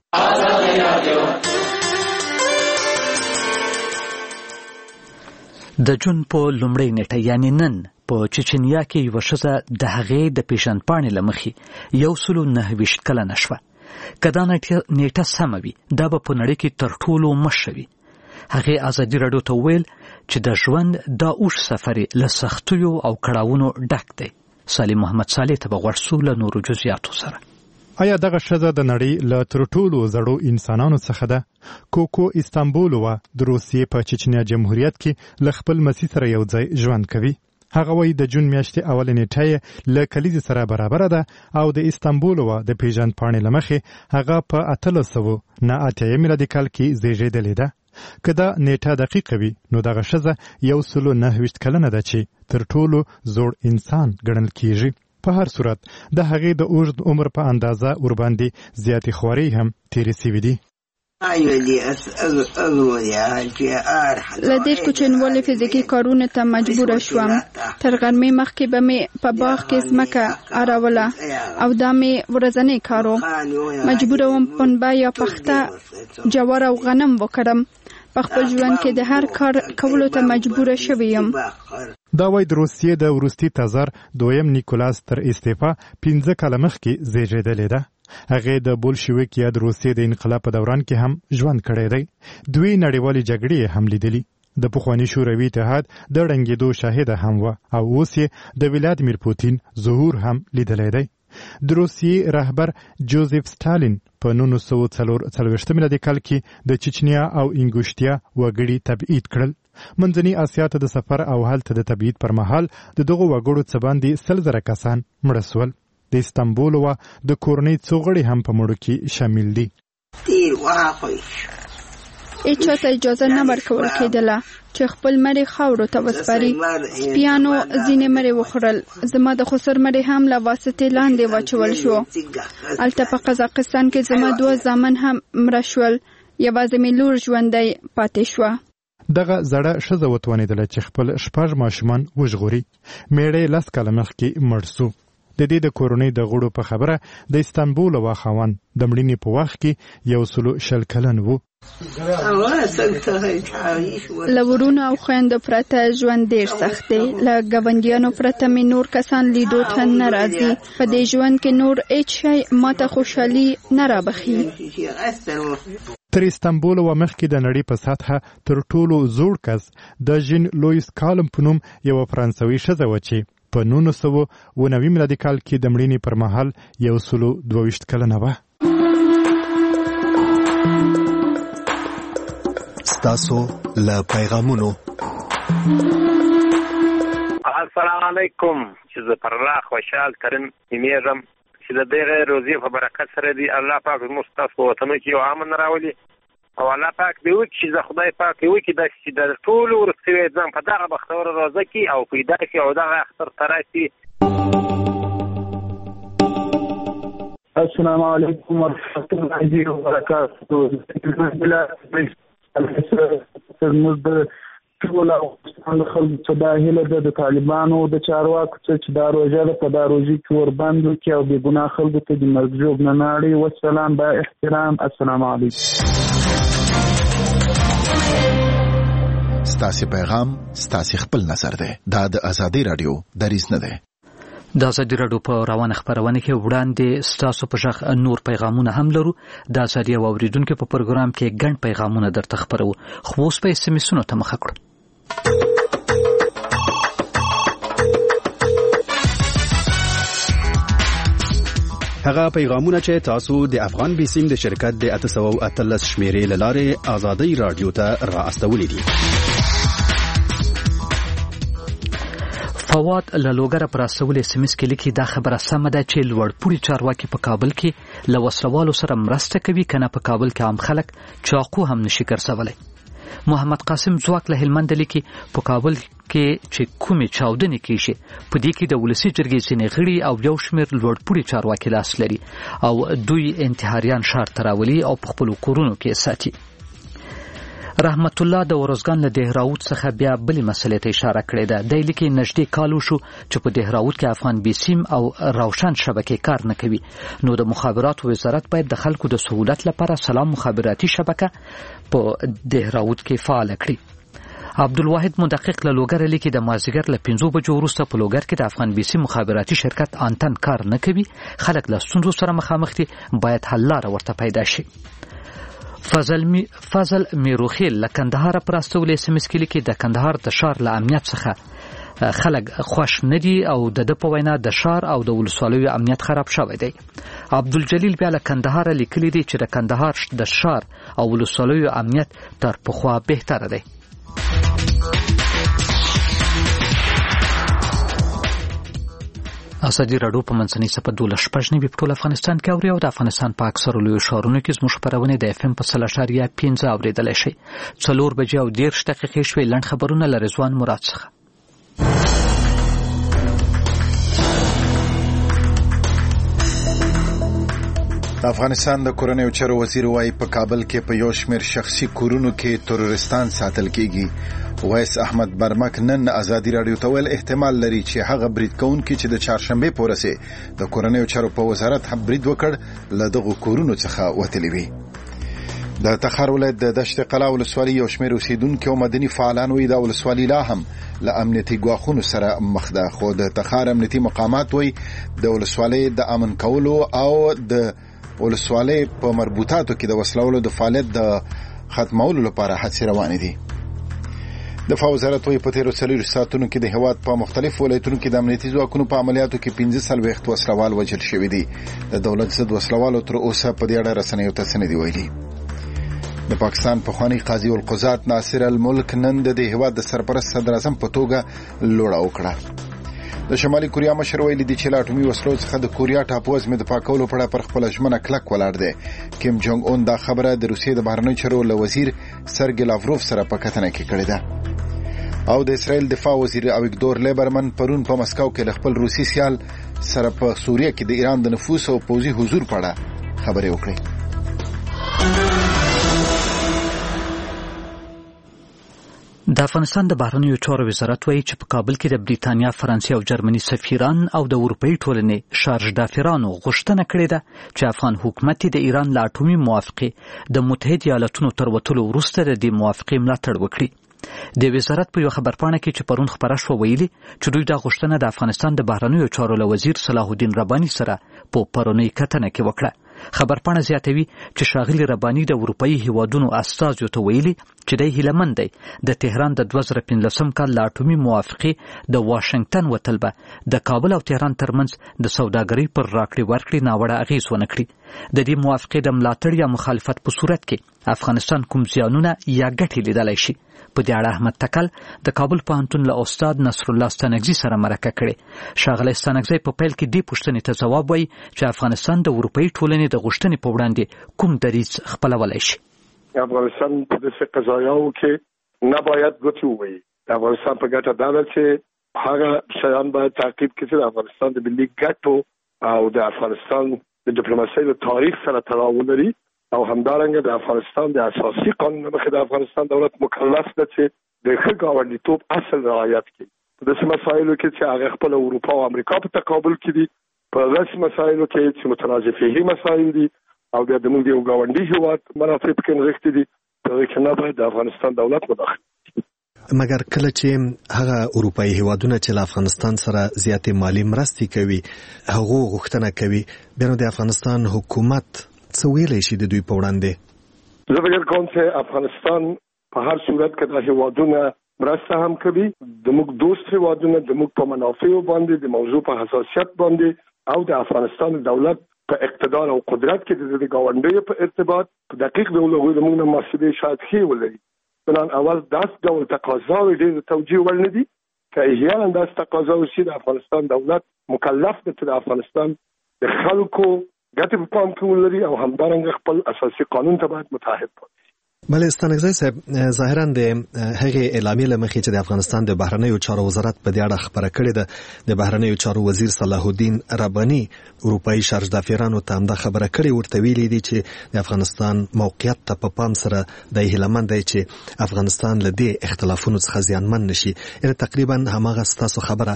د جون په لومړۍ نیټه یعنی نن په چچنیا کې یوه ښځه د هغې د پیژندپاڼې له مخې 129 کلنه شوه. که دا نیټه سمه وي دا به په نړۍ کې تر ټولو مشره وي. هغې ازادي راډیو ته وویل چې د ژوند دا اوږد سفر له سختیو او کړاوونو ډک دی. سالم محمد صالح ته به غوږ شو له نورو جزئیاتو سره. آیا دغه ښځه د نړۍ له تر ټولو زړو انسانانو څخه ده؟ کوکو استانبولووا د روسیې په چچنیا جمهوریت کې له خپل مسیح سره یو ځای ژوند کوي. هغه وایي د جون میاشتې اوله نیټه یې له کلیزې سره برابره ده او د استانبولووا د پیژندپاڼې له مخې هغه په 1889 میلادي کال کې زیږېدلې ده. که دا نیټه دقیقه وي نو دغه ښځه 129 کلنه ده چې تر ټولو زوړ انسان ګڼل کیږي. په هر صورت د هغې د اوږد عمر په اندازه ورباندې زیاتې خوارۍ هم تیرې سوي دي. له ډېر کوچنیوالي فزیکي کارونو ته مجبوره شوم. تر غرمې مخکې به مې په باغ کې ځمکه اروله او دا مې ورځنی کار و. مجبوره وم پنبه یا پخته جوار او غنم وکړم. په خپل ژوند کې د هر کار کولو ته مجبوره شوی یم. دا وایي د روسیې د وروستي تزار دویم نیکولاس تر استعفا 15 کاله مخکې زیږېدلې ده. هغې د بولشویک یا د روسیې د انقلاب په دوران کې هم ژوند کړی دی. دوی نړیوالې جګړې هم لیدلي. د پخواني شوروي اتحاد د ړنګېدو شاهده هم وه او اوس یې د ولادیمیر پوتین ظهور هم لیدلی دی. د روسیې رهبر جوزف ستالین په 1940 میلادي کال کې د چچنیا او انګوشتیا وګړي تبعید کړل. منځني اسیا ته د سفر او هلته د تبعید پر مهال د دغو وګړو څه باندې 100,000 کسان مړه سول. د استانبولووا د کورنۍ څو غړي هم په مړو کې شامل دي. هیچا ته اجازه نه ورکول کېدله چې خپل مړی خاورو ته وسپاري. سپیانو ځینې مړی وخوړل. زما د خسر مړی هم له واسطې لاندې واچول شو. هلته په قزاقستان کې زما 2 زامن هم مړه شول. یوازې مې لور ژوندی پاتې شوه. دغه زړه ښځه وتوانېدله چې خپل 6 ماشومان وژغوري. میړی 10 کاله مخکې مړ سو. د دې د کورنۍ د غړو په خبره د استانبولووا خاوند د مړینې په وخت کې 120 کلن و. له ورونو او خویندو پرته ژوند ډېر سخت دی. له ګاونډیانو پرته مې نور کسان لیدو ته نه راځي. په دې ژوند کې نور هیڅ شی ماته خوشحالي نه رابخي. تر استانبولووا مخکې د نړۍ په سطحه تر ټولو زوړ کس د ژین لویس کالم په نوم یوه فرانسوي ښځه وه چې په 1919 میلادي کال کې د مړینې پر مهال 122 کلنه وه. ستاسو له پیغامونو. السلام علیکم. چې زه پر الله خوشحال ترین ایمیږم چې د دغه روزي په برکت سره دی الله پاک زموږ ستاسو په وطنو کې یو امن راولي او الله پاک دې وکړي چې خدای پاک دې وکړي چې د ټولو ورسوي ځان په دغه بختوره روزه کې او پیدا کړي او دغه اختر ته راشي. السلام علیکم ورحمۃ اللہ وبرکاتہ. زموږ د ټولو افغان خلکو څخه دا هیله ده د طالبانو د چارواکو څخه چې دا روژه ده په دا روژې کې وربند وکړي او بېګناه خلکو ته د مرګ ژوب نه ناړي. والسلام با احترام. السلام علیکم. ستاسې پیغام ستاسې خپل نظر دی. دا د ازادي راډیو دریځ نه دی. د ازادي راډیو په روانه خپرونه کې وړاندې ستاسو په ژغ نور پیغامونه هم لرو. د ازادي اوریدونکو په پروګرام کې ګڼ پیغامونه درته خبرو. خو اوس په SMS-ونو ته مخه کړو. هغه پیغامونه چې تاسو د افغان بیسیم د شرکت د 813 شمیرې لاره ازادي رادیو ته را استولې دي. فواد لوګره پر اسول SMS کې لیکي دا خبره سمه ده چې لوړپوړي چارواکي په کابل کې له وسلوالو سره مرسته کوي کنه په کابل کې عام خلک چاقو هم نشي ګرځولای. محمد قاسم ځواک له هلمند لیکي په کابل کې چې کومې چاودنې کیږي په دې کې د ولسی جرګې ځینې غړي او یو شمېر لوړپوړي چارواکي لاس لري او دوی انتحاریان ښار ته راولي او په خپلو کورونو کې ساتي. رحمت الله د ورزګان له دهراوت څخه بیا بلې مسلې ته اشاره کړې ده. د لیکي نږدې کال وشو چې په دهراوت کې افغان بیسیم او روشن شبکې کار نه کوي. نو د مخابراتو وزارت باید د خلکو د سہولت لپاره سلام مخابراتي شبکه په دهراوت کې فعال کړي. عبدالواحد مدقق له لوګر لیکي د مازیګر له 5 بجو وروسته په لوګر کې د افغان بي سي مخابراتي شرکت انتن کار نه کوي. خلک له ستونزو سره مخامخ دي، باید حل لاره ورته پیدا شي. فضل میروخیل له کندهار پر استولې سیمه کې لیکي د کندهار د شار له امنیت څخه خلک خوښ نه دي او د په وینا د شار او د ولسوالیو امنیت خراب شوی دی. عبدالجلیل بیا له کندهار لیکلی دی چې د کندهار د شار او ولسوالیو امنیت تر پخوا بهتره دی. ازادي راډیو په منځنۍ صفحه 12 په ټول افغانستان کې اوري او د افغانستان په اکثرو لویو ښارونو کې زموږ خپرونې د FM په 3.5 اوریدلای شي. 4 بجې او 10 دقیقې شوي. لنډ خبرونه له رضوان مراد څخه. افغانستان د کورنیو چارو وزیر وايي په کابل کې په یو شمېر شخصي کورونو کې تروریستان ساتل کیږي. ویس احمد برمک نن ازادي راډیو ته ویل احتمال لري چې هغه برید کوونکي چې د چهارشنبه پورې د کورنیو چارو په وزارت هم برید وکړ له دغه کورونو څخه وتلی وي. د تخار ولایت د دشت قلعه ولسوالۍ یو شمېر اوسیدونکو او مدني فعالان وایي د ولسوالۍ لا هم له امنیتي ګواښونو سره مخ ده، خو د تخار امنیتي مقامات وایي د ولسوالۍ د امن کولو او د ولسوالۍ په مربوطاتو کې د وسلوالو د فعالیت د ختمولو لپاره هڅې روانې دي. دفاع وزارت وایي په تیرو 4 ساعتونو کې د هیواد په مختلفو ولایتونو کې د امنیتي ځواکونو په عملیاتو کې 15 وسلوال وژل شوي دي. د دولت ضد وسلوالو تر اوسه په دې اړه رسنیو ته څه نه دي ویلي. د پاکستان پخوانی قاضي القضات ناصر الملک نن د هیواد د سرپرست صدر اعظم په توګه لوړه وکړه. د شمالي کوریا مشر ویلي دی چې له اټومي وسلو څخه د کوریا ټاپو د دفاع کولو په اړه پر خپل ژمنه کلک ولاړ دی. کیم جونګ اون دا خبره د روسیې د بهرنیو چارو له وزیر سرګی لاوروف سره په کتنه کې کړې ده. او د اسرائیل دفاع وزیر اویګدور لیبرمن پرون په مسکو کې له خپل روسي سیال سره په سوریه کې د ایران د نفوذ او پوځي حضور په اړه خبرې وکړې. د افغانستان د بهرنیو چارو وزارت وایي چې په کابل کې د بریتانیا، فرانسې او جرمني سفیران او د اروپایي ټولنې شارژ دافرانو غوښتنه کړې ده چې افغان حکومت د ایران له اټومي موافقې د متحد ایالاتونو تر وتلو وروسته د دې موافقې ملاتړ وکړي. د وزارت په یو خبرپاڼه کې چې پرون خبره شوه ویلي چې دوی دا غوښتنه د افغانستان د بهرنیو چارو له وزیر صلاح الدین رباني سره په پرونی کتنه کې وکړه. خبرپاڼه زیاتوي چې ښاغلي رباني د اروپایي هیوادونو استازو ته ویلي چې دی هیلهمند دی د تهران د 2015 کال له اټومي موافقې د واشنگټن وتل به د کابل او تهران ترمنځ د سوداګرۍ پر راکړې ورکړې ناوړه اغېز ونه کړي. د دې موافقې د ملاتړ یا مخالفت په صورت کې افغانستان کوم زیانونه یا ګټې لیدلی شي. په دې اړه احمد تکل د کابل پوهنتون له استاد نصر الله ستانکزي سره مرکه کړې. ښاغلی ستانکزي په پیل کې دې پوښتنې ته ځواب وایي چې افغانستان د اروپایي ټولنې د غوښتنې په وړاندې کوم دریځ خپلولی شي. افغانستان په دې قضایاو کې نه باید ګوتې ووهي. د افغانستان په ګټه دا ده چې هغه شیان باید تعقیب کړي چې د افغانستان د ملي ګټو او د افغانستان د ډیپلوماسۍ د تاریخ سره تړاو ولري او همدارنګه د افغانستان د اساسي قانون مخې د افغانستان دولت مکلف ده چې د ښه ګاونډیتوب اصل رعایت کړي. په داسې مسایلو کې چې هغه خپل اروپا او امریکا په تقابل کې دي، په داسې مسایلو کې چې متنازع فیهي مسایل دي او بیا د موږ یو ګاونډي هیواد منافع پکې نغښتې دي، په هغې کې نه باید د افغانستان دولت مداخله. مګر کله چې هغه اروپایي هیوادونه چې له افغانستان سره زیاتې مالی مرستې کوي هغه غوښتنه کوي، بیا نو د افغانستان حکومت څه ویلی شي د دوی په وړاندې؟ زه فکر کوم چې افغانستان په هر صورت کې د هیوادونه مرسته هم کوي، د موږ دوست هیوادونه د موږ په منافعو باندې د موضوع په حساسیت باندې او د افغانستان دولت په اقتدار او قدرت کې د ګاونډیو په ارتباط په دقیق ډول هغوی د موږ نه محاسبې شاید ښې ولري. بنان اول داسې ډول تقاضاوې ډېرې توجیه وړ نه دي که احیانا داسې تقاضا وشي د افغانستان دولت مکلف دی چې د افغانستان د خلکو ګټې په پام کې ولري او همدارنګه خپل اساسي قانون ته باید متحد پاتې. بله ستانکزی صاحب، ظاهرا د هغې اعلامیې له مخې چې د افغانستان د بهرنیو چارو وزارت په دې اړه خبره کړې ده، د بهرنیو چارو وزیر صلاح الدین رباني اروپایي شارژدافیرانو ته همدا خبره کړې، ورته ویلي دي چې د افغانستان موقعیت ته په پام سره دی هیلهمند دی چې افغانستان له دې اختلافونو څخه زیانمن نشي. یعنې تقریبا هماغه ستاسو خبره،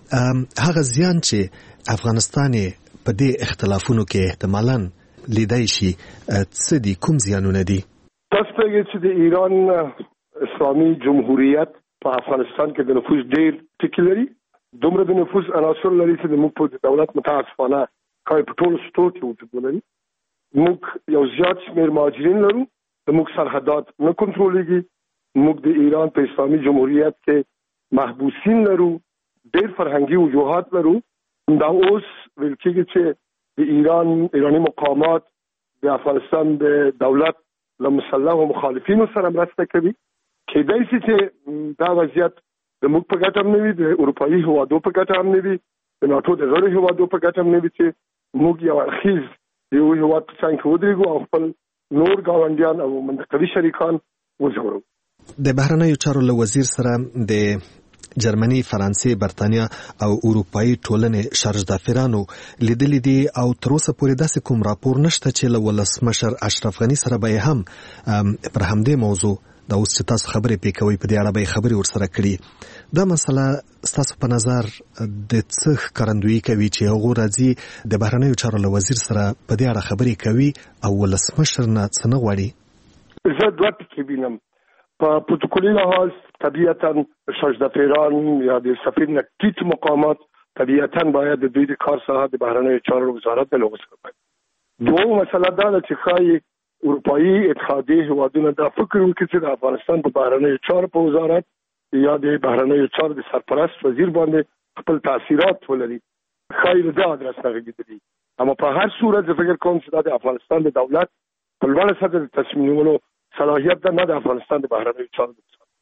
هغه زیان چې افغانستان په دې اختلافونو کې احتمالاً لیدای شي څه دي، کوم زیانونه دي؟ تاسو ته چې د ایران اسلامي جمهوریت په افغانستان کې د نفوذ ډیر ټکی لري. دومره د نفوذ عناصر لري چې موږ په دولت متاسفانه کای په ټولو ستورو کې وجود ولري. موږ یو زیات شمېر مهاجرین لرو، موږ سرحدات نه کنټرولېږي، موږ د ایران په اسلامي جمهوریت کې محبوسین لرو، ډېر فرهنګي وجوهات لرو. دا اوس ویل کېږي چې د ایراني مقامات د افغانستان د دولت له مسلحو مخالفینو سره مرسته کوي. کېدای شي چې دا وضعیت د موږ په ګټه هم نه وي، د اروپایي هېوادو په ګټه هم نه وي، د ناټو د غړو هېوادو په ګټه هم نه وي چې موږ یو اړخیز د یو هېواد په څنګ کې ودرېږو او خپل نور ګاونډیان او منطقوي شریکان وځورو. د بهرنیو چارو له وزیر سره د جرمني، فرانسې، برتانیا او اروپایي ټولنې شارژدافرانو لیدلې دي او تر اوسه پورې داسې کوم راپور نشته چې له ولسمشر اشرف غني سره به هم پر همدې موضوع دا اوس چې تاسو خبرې پې کوئ په دې اړه به خبرې ورسره کړي. دا مسله ستاسو په نظر د څه ښکارندویي کوي چې هغه راځي د بهرنیو چارو له وزیر سره په دې اړه خبرې کوي او ولسمشر نه څه نه غواړي؟ زه دوه ټکي وینم. په پروتوکولي لحاظ طبیعتا شارژدافران یا د سفیر نه ټیټ مقامات طبیعتا باید د دوی د کار ساحه د بهرنیو چارو وزارت له لغوه سره باید. دوه مسله دا ده چې ښایي اروپایي اتحادیې هېوادونه دا فکر وکړي چې د افغانستان په بهرنیو چارو په وزارت یا د بهرنیو چارو د سرپرست وزیر باندې خپل تاثیرات ولري. ښایي له دې ادرس نه غږېدلي. اما په هر صورت زه فکر کوم چې دا د افغانستان د دولت په لوړه سطح د تصمیم نیولو صلاحیت ده، نه د افغانستان د بهرنیو چارو.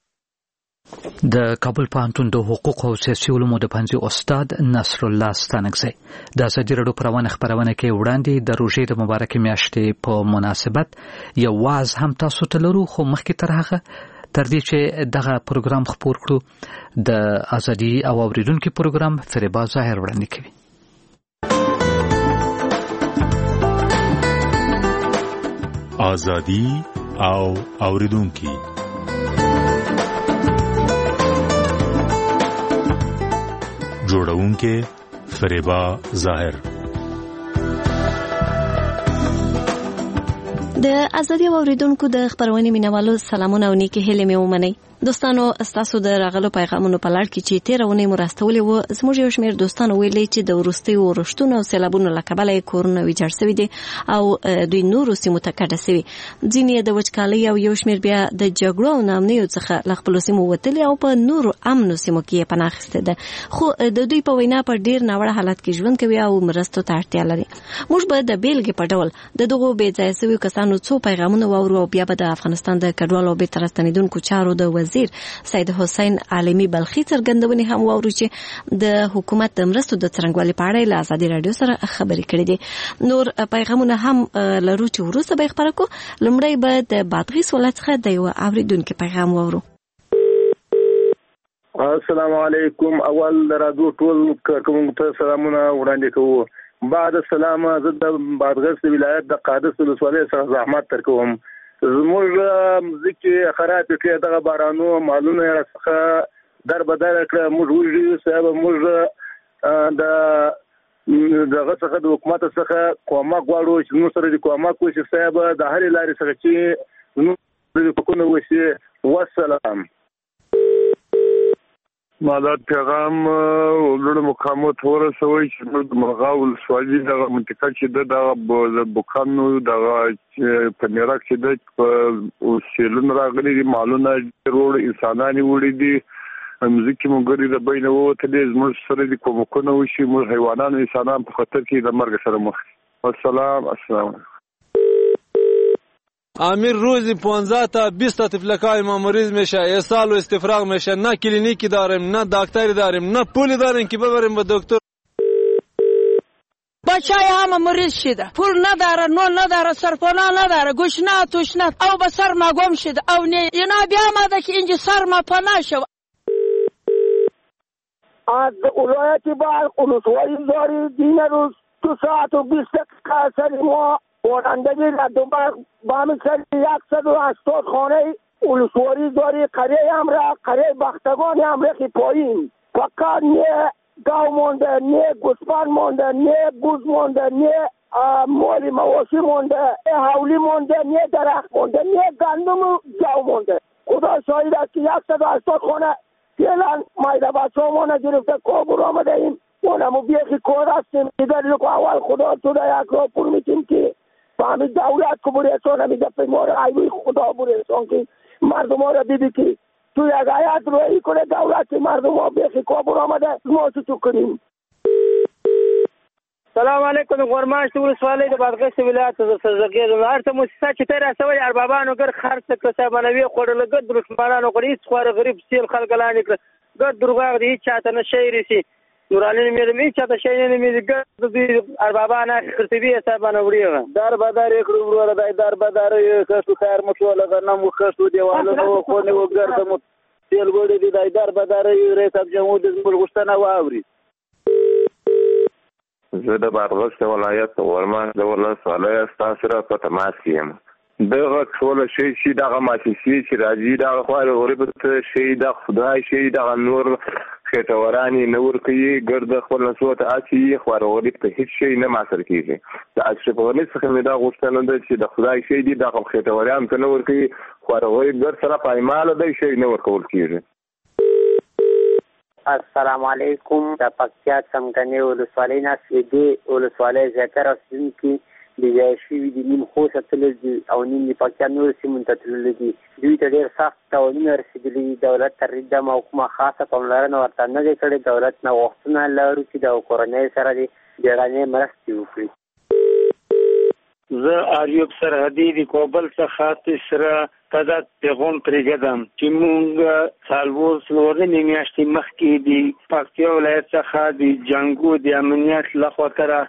د کابل پوهنتون د حقوق او سیاسي علومو د پوهنځي استاد نصر الله ستانکزی د ازادي راډیو په روانه خپرونه کې وړاندې د روژې د مبارکې میاشتې په مناسبت یو واعظ هم تاسو ته لرو، خو مخکې تر دې چې دغه پروګرام خپور کړو د ازادي او اوریدونکو پروګرام فریبا ظاهر وړاندې کوي. ازادي او اوریدونکو جوړونکې فریبا ظاهر. د ازادي اوریدونکو د خبرونې مینوالو سلامونه او نیکی هیلې مې ومنئ. دوستانو ستاسو د راغلو پیغامونو په لړ کې چې تېره اونۍ مو راستولې وه، زموږ یو شمېر دوستانو ویلي چې د وروستیو اورښتونو او سیلابونو له کبله یې کورونه ویجاړ سوي دي او دوی نورو سیمو ته کډه سوي. ځینې د وچکالۍ او یو شمېر بیا د جګړو او ناامنیو څخه له خپلو سیمو وتلي او په نورو امنو سیمو کې یې پناه اخیستې ده، خو د دوی په وینا په ډېر ناوړه حالت کې ژوند کوي او مرستو ته اړتیا لري. موږ به د بیلګې په ډول د دغو بې ځایه سویو کسانو څو پیغامونه واورو او بیا به د افغانستان د کډوالو او بېرته راستنېدونکو چارو د وزیر سید حسین عالمي بلخي څرګندونې هم واورو چې د حکومت د مرستو د څرنګوالي په اړه له ازادي راډیو سره خبرې کړې دي. نور پیغامونه هم لرو چې وروسته به یې خپاره کړو. لومړی به د بادغیس ولایت څخه د یوه اورېدونکي پیغام واورو. السلام علیکم. اول د راډیو ټول کارکوونکو ته سلامونه وړاندې کوو. بعد السلام، زه د بادغیس ولایت د قادس ولسوالۍ څخه زحمت درکوم. زموږ ځکه خراب کړي دغه بارانو مالونه څخه در بدر کړ. موږ وژي صاحب، موږ دغه څخه د حکومت څخه کومک غواړو چې نو سره د کومک وشي صاحب، د هر لارې څخه چې نو د کومه وشي. والسلام. مالات پیغام ولر مقامات ورسوي چې د مرغاو ولسوالۍ دغه منطقه چې د بوکانو دغه په میراک چې د سیلون راغلي دي، مالونه روړ انساناني وړي دي، مزکی مونږري د بینه وته دي، زموږ سره د کومکونه وشي، موږ حیوانات انسانان په خطر کې د مرګ سره مخ. والسلام. السلام. امیر روزی 15 تا 20 تا تفلکای ما مریض میشه، اسهال و استفراغ میشه، نه کلینیکی داریم، نه دکتری داریم، نه پولی داریم که ببریم به دکتر. بچه همه مریض شده، پول نداره، نون نداره، سرپناه نداره، گوشنه توشنه او به سر ما گم شده او نه اینا بیا آمده که اینجا سر ما پناه شو. از ولایت بلخ ولسوالی داری دین روز 2 ساعت و 20 دقیقه سری ما رانندگی را دوباره با همین سر 180 خانه ولسوالی داری. قریه هم را قریه بختگان هم رخی پایین، فقط نه گاو مونده، نه گوسفند مونده، نه گوز مونده، نه مولی مواشی مونده، نه حولی مونده، نه درخت مونده، نه گندم و جو مونده. خدا شاهد است که 180 خانه فعلا مایده بچه ها ما نگرفته کابل آمده ایم ما نمو بیخی کار هستیم دیگر لکو اول خدا تو در یک را پر میتیم که فهمید دولت که بریسان همیده ما را ایوی خدا بریسان که مردم ها را دیدی که تو یک حیات روی کنه دولت مردم ها بیخی کابل آمده ما چو کنیم. سلام علیکم غورماش ولسوالۍ د بادغیس ولایت د سرزګي د هر څه مؤسسه چې تیر اسوي اربابانو ګر خرڅ کړه باندې خوړل ګر دښمنانو کړی څوار غریب سیل خلک لاندې کړ ګر دروغ دی چاته نشي رسی نورانه مې چاته شي نه مې ګر د اربابانو خرڅوي حساب باندې وړي دار بازار یک ورو د دار بازار کښو خیر مټول غنم کښو دیوالو خو نه وګر د سیل ګوډې د دار بازار یې ریساب جمهور د زموږ غشتنه واوري. زه د بادغیس ولایت ورمان د ولسوالۍ ستاسو سره په تماس کې یم. دغه ټول شی چې دغه مؤسسې چې راځي دغه خواري غریب ته شي د خدای شي دغه نور خېټورانی نور کوي ګرد خپل نسوت اچي خواري غریب ته هیڅ شي نه ماسر کیږي. د اشرفونی څخه مې دا غوښتنه ده چې د خدای شي دي دغه خېټوران ته نور کوي خواري غریب ګر سره پایمال دی شي نه ورکول کیږي. السلام علیکم د پکتیا څمکني ولسوالۍ نه سیدي ولسوالۍ زیاتره اوسېدونکي د ځای شوي دي نیم خوست تللي دي او نیم د پکتیا نورو سیمو ته تللي دي دوی ته ډېر سخت تاوانونه رسېدلي دي دولت ته ریږدم او کومه خاصه پاملرنه ورته نه دی کړې دولت نه غوښتنه لرو چې د کورنۍ سره د بیړنۍ مرستې وکړي. زه ایوب سرحدي د کابل څخه تسره تازه پیغام پرېږدم چې موږ څلور څلورنې میاشتې مخکې د پکتیا ولایت څخه د جنګو د امنیت لخوا تر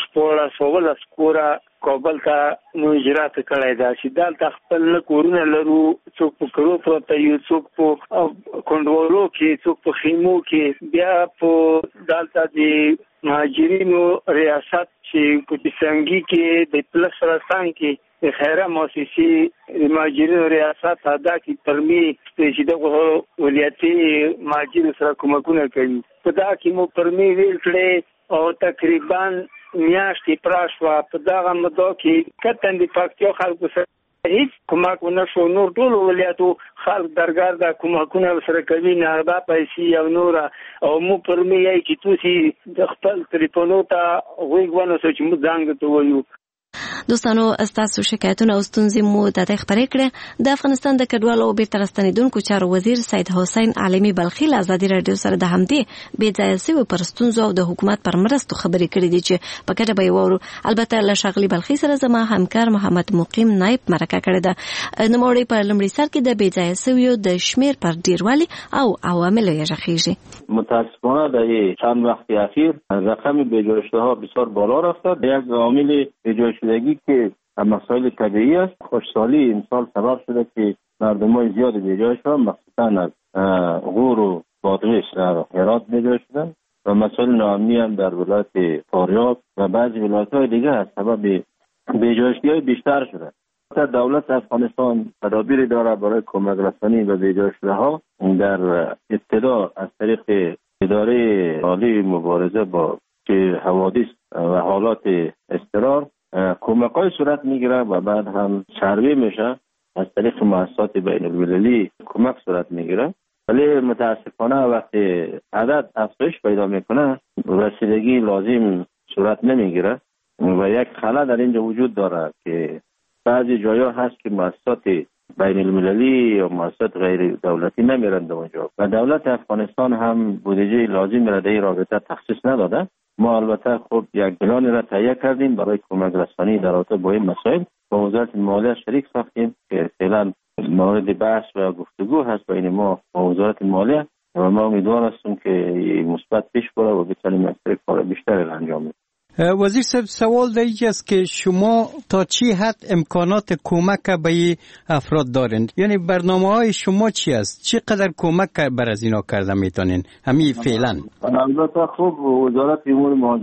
16 کوره کابل ته مهاجرت کړی ده چې دلته خپل کورونه لرو څوک په کورو پروت یو څوک په کونډوالو کې څوک په خیمو کې بیا په دلته د مهاجرینو ریاست چې په څنګه کې د پلس رسان کې خیره مؤسسې د مهاجرینو ریاست ادا کی ترمی چې د ولایتي مهاجرینو سره کومکونه کوي په دا کې مو پرمی ویل کړي او تقریبا میاشتې پراشوا په دغه مدو کې کتن د پکتیا خلکو سره هیڅ کومک ونه شو نور ټول ولایتو خلک درګار د کومکونه سره کوي نه اربا پیسې او نور او مو پرمی یې چې توسی د خپل ټلیفونو ته وګورئ چې مو ځانګ ته وایو. دوستانو استاسو شکایتونه او ستونزې مو ته خبرې کړې د افغانستان د کډوالو او بیرته راستنیدونکو چارو وزیر سید حسین عالمي بلخي له ازادي رادیو سره د همدې بې ځایه سوي پر ستونزو او د حکومت پر مرستو خبرې کړې دي چې په ګډه به یې واورو. البته له ښاغلي بلخي سره زما همکار محمد مقیم نایب مرکه کړې ده. نوموړی په لومړي سر کې د بې ځایه سویو د شمیر پر ډیروالي او عواملو یې راخیږي. متاسفانه در چند وقت اخیر رقم بجایشته‌ها بسیار بالا رفته. یک عامل بجایشتگی که مسائل طبیعی است خوشحالی امسال سبب شده که مردمای زیاد بیجای شدن مخصوصا از غور و بادغیس و هرات بیجای شدن و مسائل ناامنی هم در ولایت فاریاب و بعضی ولایت‌های دیگه از سبب بیجایشتی‌های بیشتر شده. دولت افغانستان تدابیری داره برای کمک رسانی به بیجای شده‌ها در ابتدا از طریق اداره عالی مبارزه با حوادث و حالات اضطرار کمک‌های صورت میگیره و بعد هم سروی میشه از طریق مؤسسات بین المللی کمک صورت میگیره. ولی متاسفانه وقتی عدد افزایش پیدا میکنه رسیدگی لازم صورت نمیگیره و یک خلل در اینجا وجود داره که بعضی جایا هست که مؤسسات بین المللی و مؤسسات غیر دولتی نمیرند اونجا و دولت افغانستان هم بودجه لازم را در این رابطه تخصیص نداده. ما البته خب یک پلانی را تهیه کردیم برای کمک رسانی در رابطه با این مسائل با وزارت مالیه شریک ساختیم که فعلا مورد بحث و گفتگو هست بین ما و وزارت مالیه و ما امیدوار هستیم که مثبت پیش بره و بتونیم از طریق کار بیشتری انجام بدیم. وزیر صاحب سوال در اینجا است که شما تا چی حد امکانات کمک به افراد دارین؟ یعنی برنامه‌های شما چی است؟ چقدر کمک بر از اینا کرده میتونین همین فعلا؟ البته خب وزارت امور مهاجرین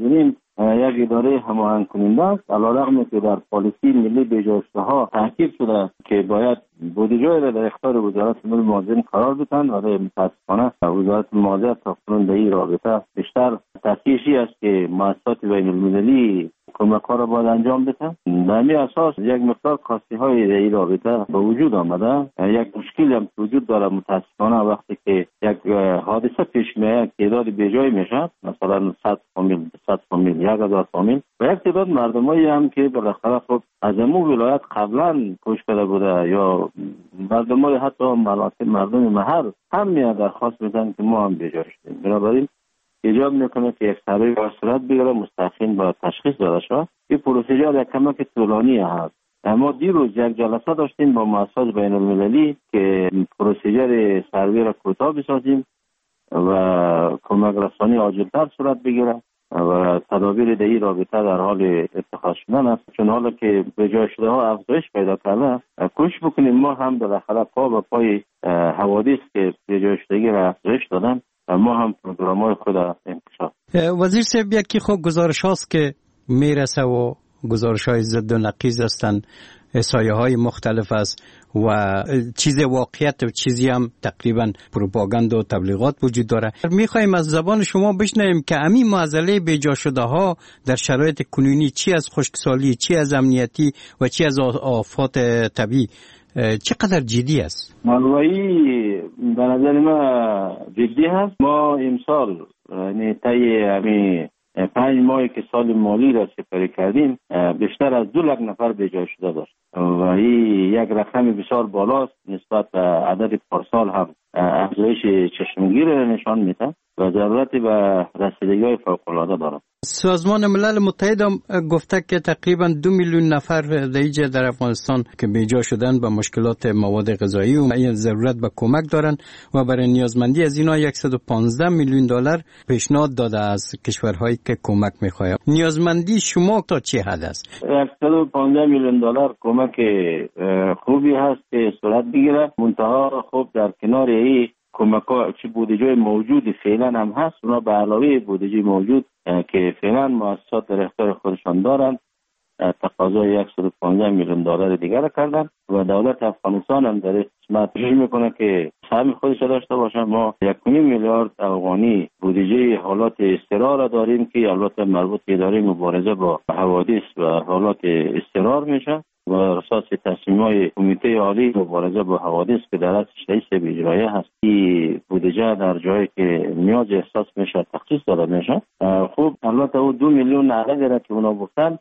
یک اداره هماهنگ کننده است، علیرغم که در پالیسی ملی بجاشته‌ها تاکید شده که باید بودجه را در اختیار وزارت امور مازین قرار بدن، ولی متاسفانه وزارت مالیات تا کنون در این رابطه بیشتر تاکیدی است که مؤسسات بین المللی کمک‌ها را باید انجام بدن. در این اساس یک مقدار کاستی‌های در این رابطه به وجود آمده. یک مشکلی هم وجود داره متاسفانه وقتی که یک حادثه پیش میاد تعداد بیجای میشه، مثلا 100 فامیل 1000 فامیل و یک تعداد مردمایی هم که بالاخره خب از امو ولایت قبلا کش کرده بوده یا مردمای حتی مردم محل هم میاد درخواست میدن که ما هم بیجای شدیم. بنابراین ایجاب میکنه که یک سروی با صورت بگیره، مستقیم با تشخیص داده شود. این پروسیجر یک کمک طولانی هست. ما دیروز یک جلسه داشتیم با مؤسسات بین المللی که پروسیجر سروی را کوتاه بسازیم و کمک رسانی عاجل‌تر صورت بگیره و تدابیر در این رابطه در حال اتخاذ شدن است. چون حالا که به جای شده ها افزایش پیدا کرده، کوشش بکنیم ما هم بالاخره پا به پای حوادث که به جای شدگی را افزایش دادن ما هم پروگرام‌های خود انکشاف. وزیر صاحب یکی خوب گزارش هاست که میرسه و گزارش‌های ضد و نقیض هستند، احصایه‌های مختلف است و چیز واقعیت و چیزی هم تقریبا پروپاگاندا و تبلیغات وجود داره. می‌خوایم از زبان شما بشنویم که همین معضله بیجا شده ها در شرایط کنونی چی از خشکسالی، چی از امنیتی و چی از آفات طبیعی چقدر جدی است؟ مالوایی به نظر ما جدی هست. ما امسال یعنی طی همین 5 ماهی که سال مالی را سپری کردیم بیشتر از 2 لک نفر بیجا شده داشت و این یک رقم بسیار بالاست نسبت به عدد پارسال هم افزایش چشمگیر نشان میده و ضرورت به رسیدگی‌های فوق‌العاده دارد. سازمان ملل متحد گفته که تقریبا 2 میلیون نفر در افغانستان که بیجا شدن با مشکلات مواد غذایی و این ضرورت به کمک دارن و برای نیازمندی از اینا 115 میلیون دلار پیشنهاد داده از کشورهایی که کمک میخواد. نیازمندی شما تا چه حد است؟ 115 میلیون دلار کمک خوبی هست که صورت بگیره، منتها خب در کنار این کمک‌ها چه بودجه موجود فعلا هم هست، اونا به علاوه بودجه موجود که فعلا مؤسسات در اختیار خودشان دارند تقاضای 115 میلیون دلار دیگر کردن و دولت افغانستان هم در قسمت پیش میکنه که سهم خودش داشته باشه. ما 1.5 میلیارد افغانی بودجه حالات اضطرار را داریم که البته مربوط به اداره مبارزه با حوادث و حالات اضطرار میشه و اساس تصمیم‌های کمیته عالی مبارزه با حوادث که در دست رئیس اجرایی هست این بودجه در جایی که نیاز احساس میشه تخصیص داده میشه. خوب البته او 2 میلیون عددی را که اونا گفتن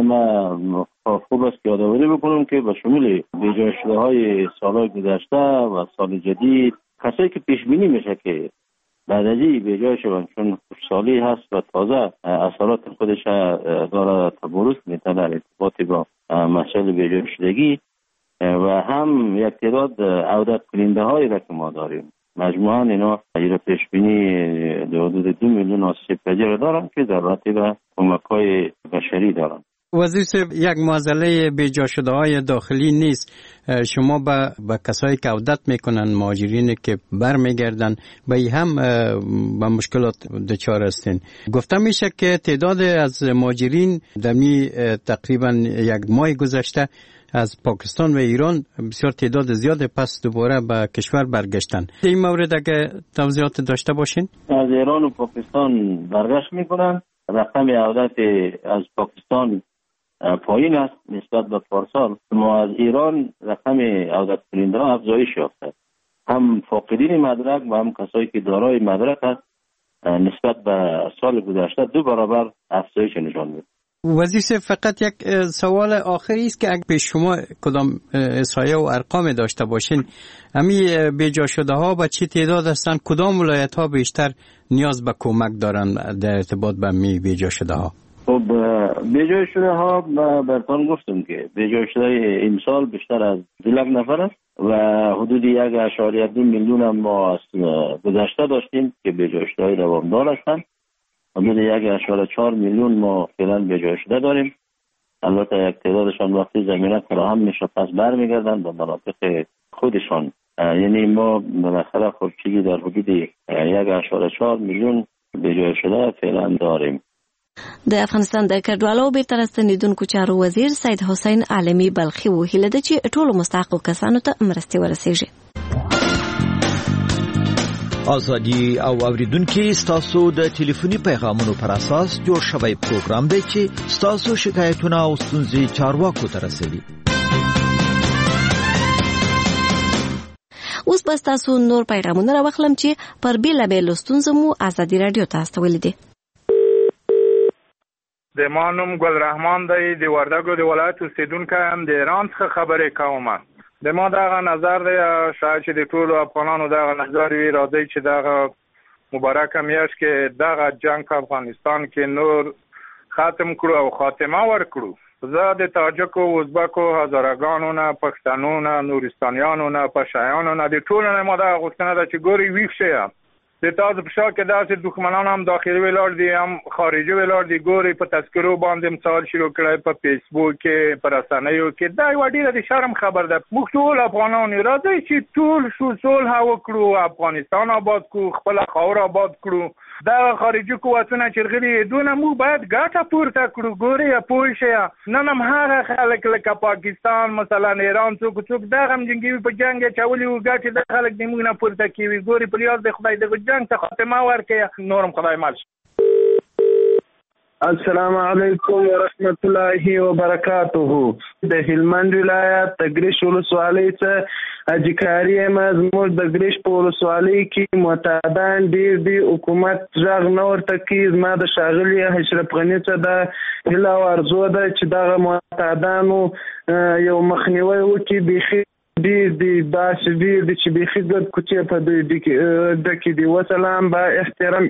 ما خوب است که یادآوری بکنم که به شمول بیجا شده‌های سال‌های گذشته و سال جدید کسایی که پیش بینی میشه که بعد از این بیجا شدن چون سالی هست و تازه اثرات خودش داره تبرز میده در ارتباط با مسائل بیجا شدگی و هم یک تعداد عودت کننده هایی را که ما داریم مجموعاً اینا را پیش بینی حدود 2 میلیون آسیب پذیر دارن که ضرورت به کمک‌های بشری دارن. وزیر صاحب یک معضله بیجا شده های داخلی نیست. شما با کسایی که عودت میکنن مهاجرین که برمیگردن به هم با مشکلات دچار هستین. گفته میشه که تعداد از مهاجرین در تقریبا 1 ماه گذشته از پاکستان و ایران بسیار تعداد زیاد پس دوباره به کشور برگشتن. این مورد اگه توضیحات داشته باشین؟ از ایران و پاکستان برگشت میکنن. رقم عودت از پاکستان پایین است نسبت به پارسال. ما از ایران رقم عودت کننده ها افزایش یافته، هم فاقدین مدرک و هم کسایی که دارای مدرک است نسبت به سال گذشته 2 برابر افزایش نشان میده. وزیر صاحب فقط یک سوال آخری است که اگه به شما کدام احصایه و ارقام داشته باشین همین بیجا شده ها با چه تعداد هستند، کدام ولایت ها بیشتر نیاز به کمک دارن در ارتباط با می بیجا شده ها؟ خب بیجا شده ها براتون گفتم که بیجا شده امسال بیشتر از 2 لک نفر است و حدود 1.2 میلیون هم ما از گذشته داشتیم که بیجا شده های دوامدار هستند. حدود 1.4 میلیون ما فعلا بیجا شده داریم. البته یک تعدادشان وقتی زمینه فراهم میشه پس برمیگردن به مناطق خودشان. یعنی ما بالاخره خب چیزی در حدود 1.4 میلیون بیجا شده فعلا داریم. د افغانستان د کډوالو بیرته راستنیدونکو چارو وزیر سید حسین عالمي بلخي وهیله ده چې ټولو مستحقو کسانو ته مرستې ورسیږي. ازادي او اوریدونکو ستاسو د ټلیفوني پیغامونو پر اساس جوړ شوی پروګرام دی چې ستاسو شکایتونه او ستونزې چارواکو ته رسوي. اوس به تاسو نور پیغامونه راوخلم چې پر بیلابیلو ستونزو مو ازادي رادیو ته استولې دي. د مانوم ګل رحمان دی د وردګو د ولایت اوسیدونکی هم د ایران څخه خبرې کوم. د ما دغه نظر دی شاید چې د ټولو افغانانو دغه نظر وي راځي چې دغه مبارکه میاشت کې دغه جنگ په افغانستان کې نور ختم کړو او خاتمه ورکړو. زه د تاجکو، ازبکو، هزارګانو نه، پښتنو نه، نورستانیانو نه، پشایانو نه د ټولو نه ما دغه غوښتنه ده چې ګوري ویښ شئ. د تاسو په شا کې داسې دښمنان هم داخلي ولاړ دي هم خارجي ولاړ دي. ګوري په تذکرو باندې مثال شروع کړی په فیسبوک کې په رسنیو کې دا یوه ډېره د شرم خبر ده. موږ ټول افغانان راځئ چې ټول شو صلح وکړو، افغانستان آباد کړو، خپله خاوره آباد کړو. دغه خارجي قوتونه چې غلي دونه موږ باید ګټه پورته کړو. ګورئ پوه شئ نن هم هغه خلک لکه پاکستان مثلا ایران څوک دغه هم جنګي په جنګ اچولي وو ګټې د خلک د موږ نه پورته کوي. ګورئ په لیاز د خدای دغه جنګ ته خاتمه ورکړئ نورم خدای مال شي. السلام علیکم ورحمت الله وبرکاته. د هلمند ولایت تګریش ولسوالۍ څخه اجکاری ما زموږ د ګریش په ولسوالۍ کې معتادان ډېر دي. حکومت غږ نه ورته کوي. زما د ښاغلي اشرف غني څخه د هیله او ارزو ده چې دغه معتادانو یو مخنیوی وکړي. بیخي ډېر دي داسې ډېر دي چې بیخي ګډ کوڅې په دوی ډکې دي. وسلام با احترام.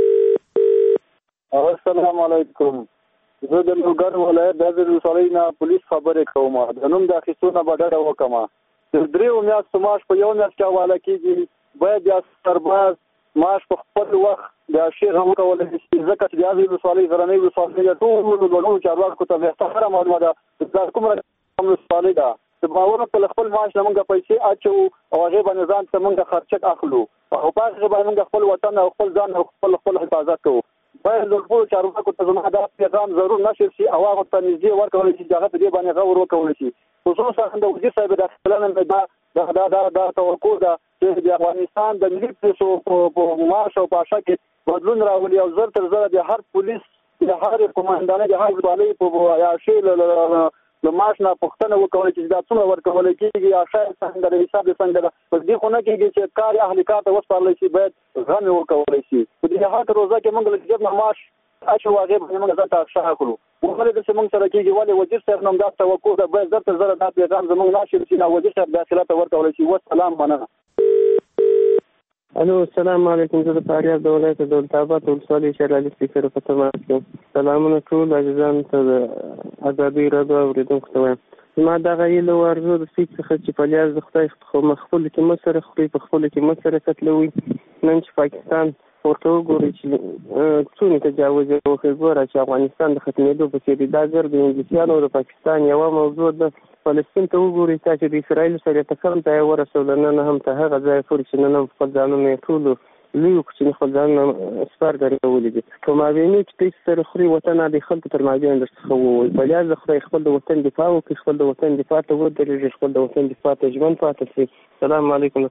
السلام علیکم. زه د لوګر ولایت د ولسوالۍ نه پولیس خبرې کوم. د نوم د اخیستو نه به ډډه وکړم. د 3 میاشتو معاش په یو میاشت کې حواله کېږي. باید یا سرباز معاش په خپل وخت د شیخ هم کولی شي ځکه چې د هغې ولسوالۍ غرنۍ ولسوالۍ د ټولو لوړو چارواکو ته بهتره معلومه ده دا کومه ولسوالۍ ده. د باور په خپل معاش نه موږ پیسې اچوو او هغې باندې ځان ته موږ خرچک اخلو او په هغې باندې موږ خپل وطن او خپل ځان او خپل حفاظت کوو. باید د ټولو چارواکو ته زما دا پیغام ضرور نشر شي او هغو ته نږدې ورکولی شي چې هغه په دې باندې غور وکولی شي. خصوصا د وزیر صاحب داخله نه دا توقع ده چې د افغانستان د ملي پولیسو په معاش او په اشا کې بدلون راولي او زر تر زره د هر پولیس د هر قومندانۍ د هر ولسوالۍ په عیاشۍ د معاش نه پوښتنه وکړئ چې دا څومره ورکولی کېږي عیاشۍ څنګه ده حساب یې څنګه ده. په دې خو نه کېږي چې کار اهلي کار ته وسپارلی شي باید غم یې وکولی شي. په دې هر روزه کې موږ له جیب نه معاش اچو هغې باندې موږ ځان ته افشا کړو. ولې داسې موږ سره کېږي ولې وزیر صاحب نه همدا توقع ده باید زر تر زره دا پیغام زموږ نشر شي او وزیر صاحب داخله ته ورکولی شي. والسلام مننه. الو السلام علیکم. زه د فاریاب د ولایت د دولت‌آباد ولسوالۍ شیر علي سپیکر په تماس یم. سلامونه ټول عزیزانو ته د ازادۍ رادیو اورېدونکو ته وایم. زما دغه هیله او ارزو د سیک څخه چې په لیاز د خدای خپلو کې مه سره خوري په خپلو کې مه سره قتلوي. نن چې پاکستان ورته وګورئ چې څومره تجاوز یې وکړ. ګوره چې افغانستان د ختمېدو په څېر دی. دا ګر د انګلیسیانو او د پاکستان یوه موضوع ده. فلسطین ته وګورئ تا چې د اسرائیلو سره ټکر ته یې ورسوله نن هم تر هغه ځایه پورې چې نن هم خپل ځانونه یې ټولو لویو کوچني خپل ځانونه سپار ګرځولي دي. په مابیني چې دوی سره خوري وطن د خلکو تر مابین درڅخه ووایي په لیاز د خدای خپل د وطن دفاع وکړي. خپل د وطن دفاع ته ودرېږي. خپل د وطن دفاع ته ژوند پاتې شي. السلام علیکم.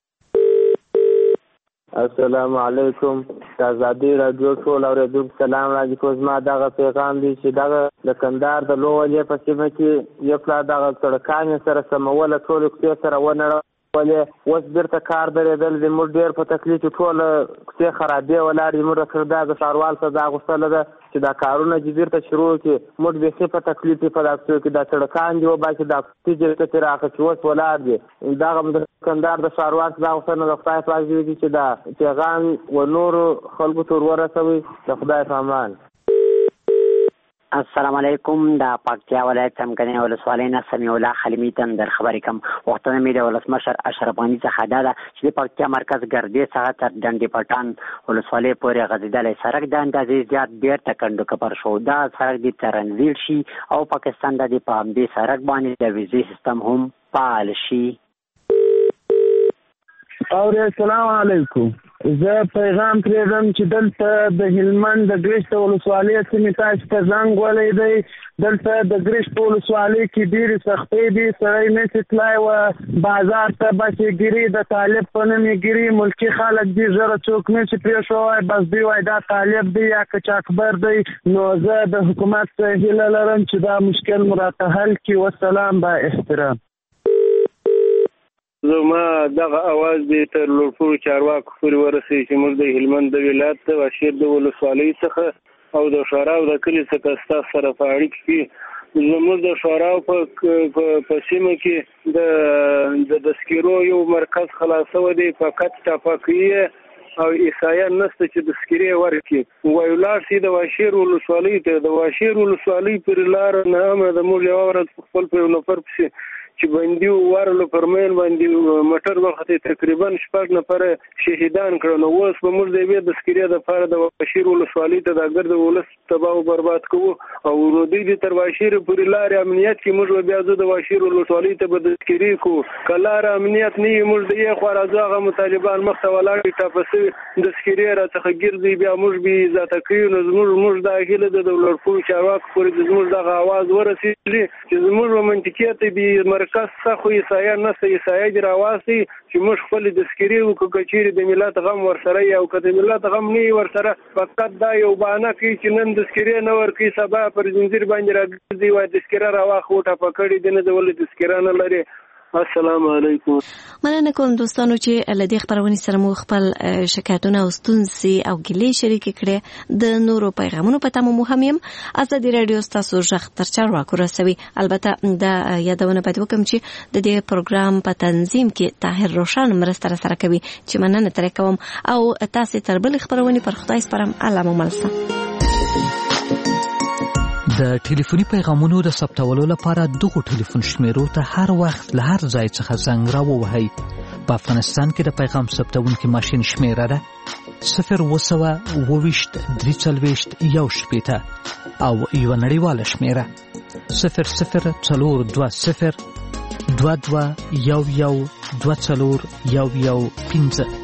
السلام علیکم. د ازادۍ راډیو ټول اورېدونکو سلام راځي. خو زما دغه پیغام دی چې دغه د کندهار د لوولې په سیمه کې یو پلا دغه سړکان یې سره سموله ټولې کوڅې سره ونړولې. اوس بیرته کار درېدل دی. موږ ډېر په تکلیف چې ټوله کوڅې خرابې ولاړ دي. موږ سره دا د ښاروال سزا غوښتله ده چې دا کارونه چې بیرته شروع کړي. موږ بیخي په تکلیف دي په دا کوڅو کې. دا سړکان دي وباسي دا کوڅې جرګه ترې راخه چې اوس ولاړ دي. دغه د کندهار د ښاروال سزا غوښتنه د خدای پاک دې وکړي چې دا پیغام و نورو خلکو ته ور ورسوي. د خدای په امان. السلام علیکم. د پکتیا ولایت څمکنیو ولسوالۍ نه سمیع الله خلیمي ته در خبرې کوم. غوښتنه مې د ولسمشر اشرف غني څخه دا ده چې د پکتیا مرکز ګردې څخه تر ډنډې پټان ولسوالۍ پورې غځېدلی سړک د اندازې زیات بیرته کنډو کپر شو. دا سړک دې ترنزیل شي او پاکستان د دې په همدې سړک باندې د ویزې سیستم هم فعال شي. او السلام علیکم. زه پیغام پرېږدم چې دلته د هلمند د ګرشت ولسوالۍ سیمې تاسو ته زنګ ولی دی. دلته د ګرشت ولسوالۍ کې ډېرې سختۍ دي. سړی نشي تلای و بازار ته، بس یې ګیري د طالب په نوم یې ګیري. ملکي خلک دي، ژره څوک نشي پرېښوی، بس دوی وایي دا طالب دی یا کچ اکبر دی. نو زه د حکومت څخه هیله لرم چې دا مشکل مو راته حل کړي. والسلام، با احترام. زما دغه اواز دې تر لوړپوړو چارواکو پورې ورسوي چې موږ د هلمند د ولایت د واشیر د ولسوالۍ څخه او د شوراو د کلي څخه ستاسو سره په اړیکه کې زموږ د شوراو په سیمه کې د دسکیرو یو مرکز خلاصوي دی. فقط ټاپکیه او عیسایان نسته چې د سکیرې ورکړي. وایي ولاړ شي د واشیر ولسوالۍ ته. د واشیر ولسوالۍ پر لار نه هم د موږ یوه ورځ خپل په یو نفر پسې چې باندې ورلو پرمین باندې موټر وخت تقریبا 6 نفر شهیدان کړو. نو اوس به موږ د دې د سکیرې د لپاره د واشیر ولسوالۍ ته د ګرد ولس تباہ او برباد کوو او ردی دي تر واشیر پورې لار امنیت کې موږ بیا زو د واشیر ولسوالۍ ته به د سکیرې کو کلار امنیت نه موږ د یې خو راځغه مطالبان مخته ولاړ ټاپسي د سکیرې را څخه ګرځي بیا موږ به ذات کوي. نو موږ د اهله د دولتپور چارواکو پورې زموږ د आवाज ورسېږي چې زموږ منطقيات به مرکز څخه عیسایان نه عیسای دی راواسي چې موږ خپل د سکیري او کچيري د ملت غم ورسره یا او کده ملت غم نه ورسره فقط دا یو بانه کوي چې نن د سکیري نه ورکی سبا پر زنجیر باندې راځي وای د سکیرا راواخو ټاپه کړی د نه د ولې د سکیرا نه لري. السلام علیکم. مننه کوم دوستانو چې لدی خبرونه سره مو خپل شکایتونه او ستونزې او ګیلې شریک کړي. د نورو پیغامونو په تمه مهم یم. ازادي رادیو تاسو ژغ تر چارواکو رسوي. البته د یادونه پد وکم چې د دې پروګرام په تنظیم کې طاهر روشن مرسته سره کوي چې مننه ترې کوم او تاسو تر بل خبرونه پر خدای سپارم. الله مو ملسه. د ټلیفوني پیغامونو د ثبتولو لپاره دغه ټلیفون شمیرو ته هر وخت له هر ځای څخه زنګ راووهئ. په افغانستان کې د پیغام ثبتونکي ماشین شمیره ده 02023 340 او یو نړیواله شمیره 004022 22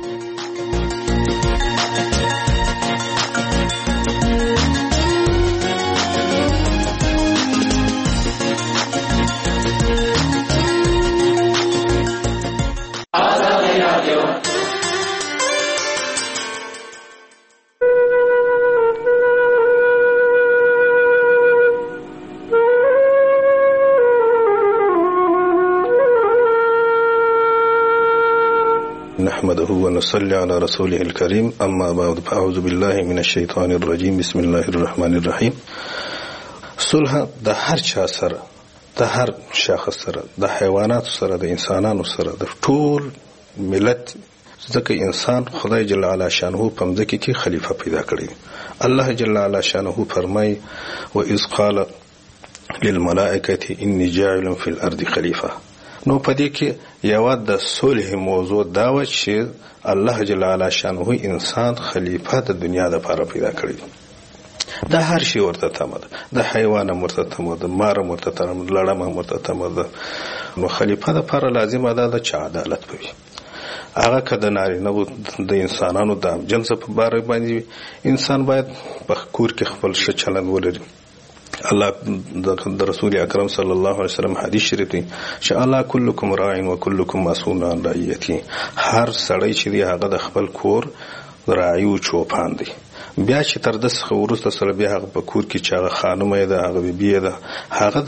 نحمده ونصلي على رسوله الكريم. أما بعد فأعوذ بالله من الشيطان الرجيم. بسم الله الرحمن الرحيم. صلح د هر چا سره، د هر شخص سره، د حیوانات سره، د انسانانو سره، د ټول ملت، ځکه انسان خدای جل وعلا شانه په مځکه کې خلیفہ پیدا کړی. الله جل وعلا شانه فرمای وَإِذْ قَالَ لِلْمَلَائِكَةِ إِنِّي جَاعِلٌ فِي الْأَرْضِ خَلِيفَةً. نو پدې کې یو د صلح موضوع دا و چې الله جل وعلا شانه انسان خلیفہ د دنیا د لپاره پیدا کړی. دا هر شی ورته تمه ده، د حیوان مرته تمه ده، مار مرته تمه ده، لړم مرته تمه ده. نو خلیفہ د لپاره لازمه ده چې عدالت وي. هغه کده نارینه د انسانانو د جنس په باره باندې انسان باید په کور کې خپل ښه چلند ولري. الله د رسول اکرم صلی الله علیه وسلم حدیث شریف دی چې الله کلکم راع و کلکم مسئول عن رعیته. هر سړی چې دی هغه د خپل کور راعي او چوپان دی. بیا چې تر دغه ورسته سره بیا هغه په کور کې چې هغه خانمه ده، هغه بیبي ده، هغه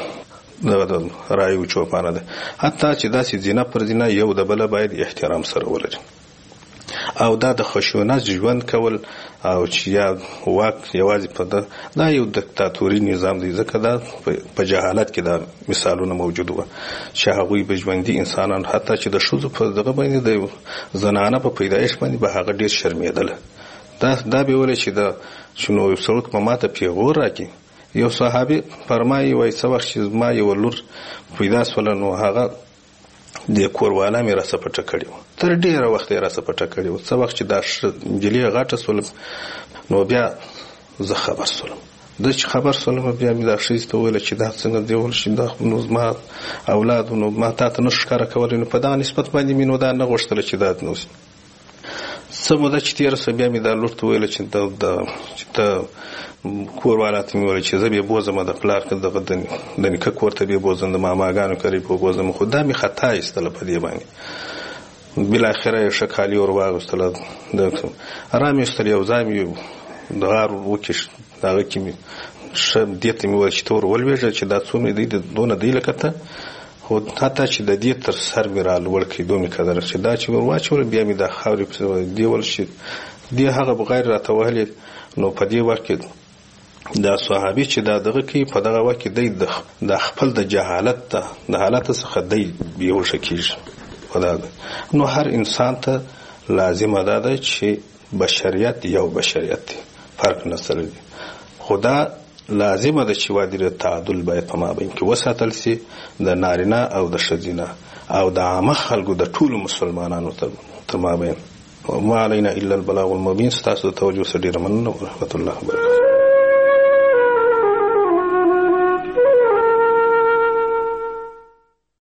د راعي او چوپان ده. حتی چې داسې زنا پر زنا یو د بل باید احترام سره ولري. او دا د خشونت ژوند کول او چې یا واک یوازې په دا یو دیکتاتوري نظام دی. ځکه دا په جهالت کې دا مثالونه موجود وو چې هغوی به ژوندي انسانان حتی چې د ښځو په دغه باندې د زنانه په پیدایش باندې به هغه ډېر شرمېدله. دا به ویل چې دا شنو یو څوک په ماته پیغور راکړي. یو صحابي فرمایي وایي څه وخت چې زما یو لور پیدا شوله نو هغه د کوروالا مې را سپټه کړې وه، تر ډېره وخت یې را سپټه کړې وه. څه وخت چې دا نجلۍ غټه شوله نو بیا زه خبر شولم. د چې خبر سولم بیا مې دا ښځې ته وویله چې دا څنګه دی ویل چې دا نو زما اولاد نو ما تا ته نه ښکاره کولی نو په دغه نسبت باندې مې نو دا نه غوښتله چې دا نو څه موده چې تېره شوه بیا مې دا لور ته ویله چې ته کور والا ته مې ویل چې زه بیا بوځم د پلار دغه د نیکه کور ته بیا بوځم د ماماګانو کره بیا بوځم خو دا مې خطا ایستله په دې باندې بالاخره یې ښه کالي ور واغوستله را مې ایستل یو ځای مې د غار وکېښ د هغه کې مې ښه دې ته مې ویل چې ته ور ولوېږه چې دا څومره دی دونه دی لکه ته خو حتی چې د دې تر سر مې را لوړ کړي دومره قدر چې دا چې ور واچول بیا مې د خاورې پسې دې ول چې دې هغه بغیر راته وهلې نو په دې وخت کې دا صحابي چې دا دغه کې په دغه وخت کې دی د خپل د جهالت د حالت څخه دی بیهوشه کېږي نو هر انسان ته لازمه ده چې بشریت یو بشریت دی فرق نه سره دی خدا لازمه ده چې وادي تعادل باید په مابین کې وساتل سي د نارینه او د ښځینه او د عامه خلکو د ټولو مسلمانانو تر مابین وما علينا الا البلاغ المبين. ستاسو توجه سره ډیره مننه ورحمت الله وبرکاته.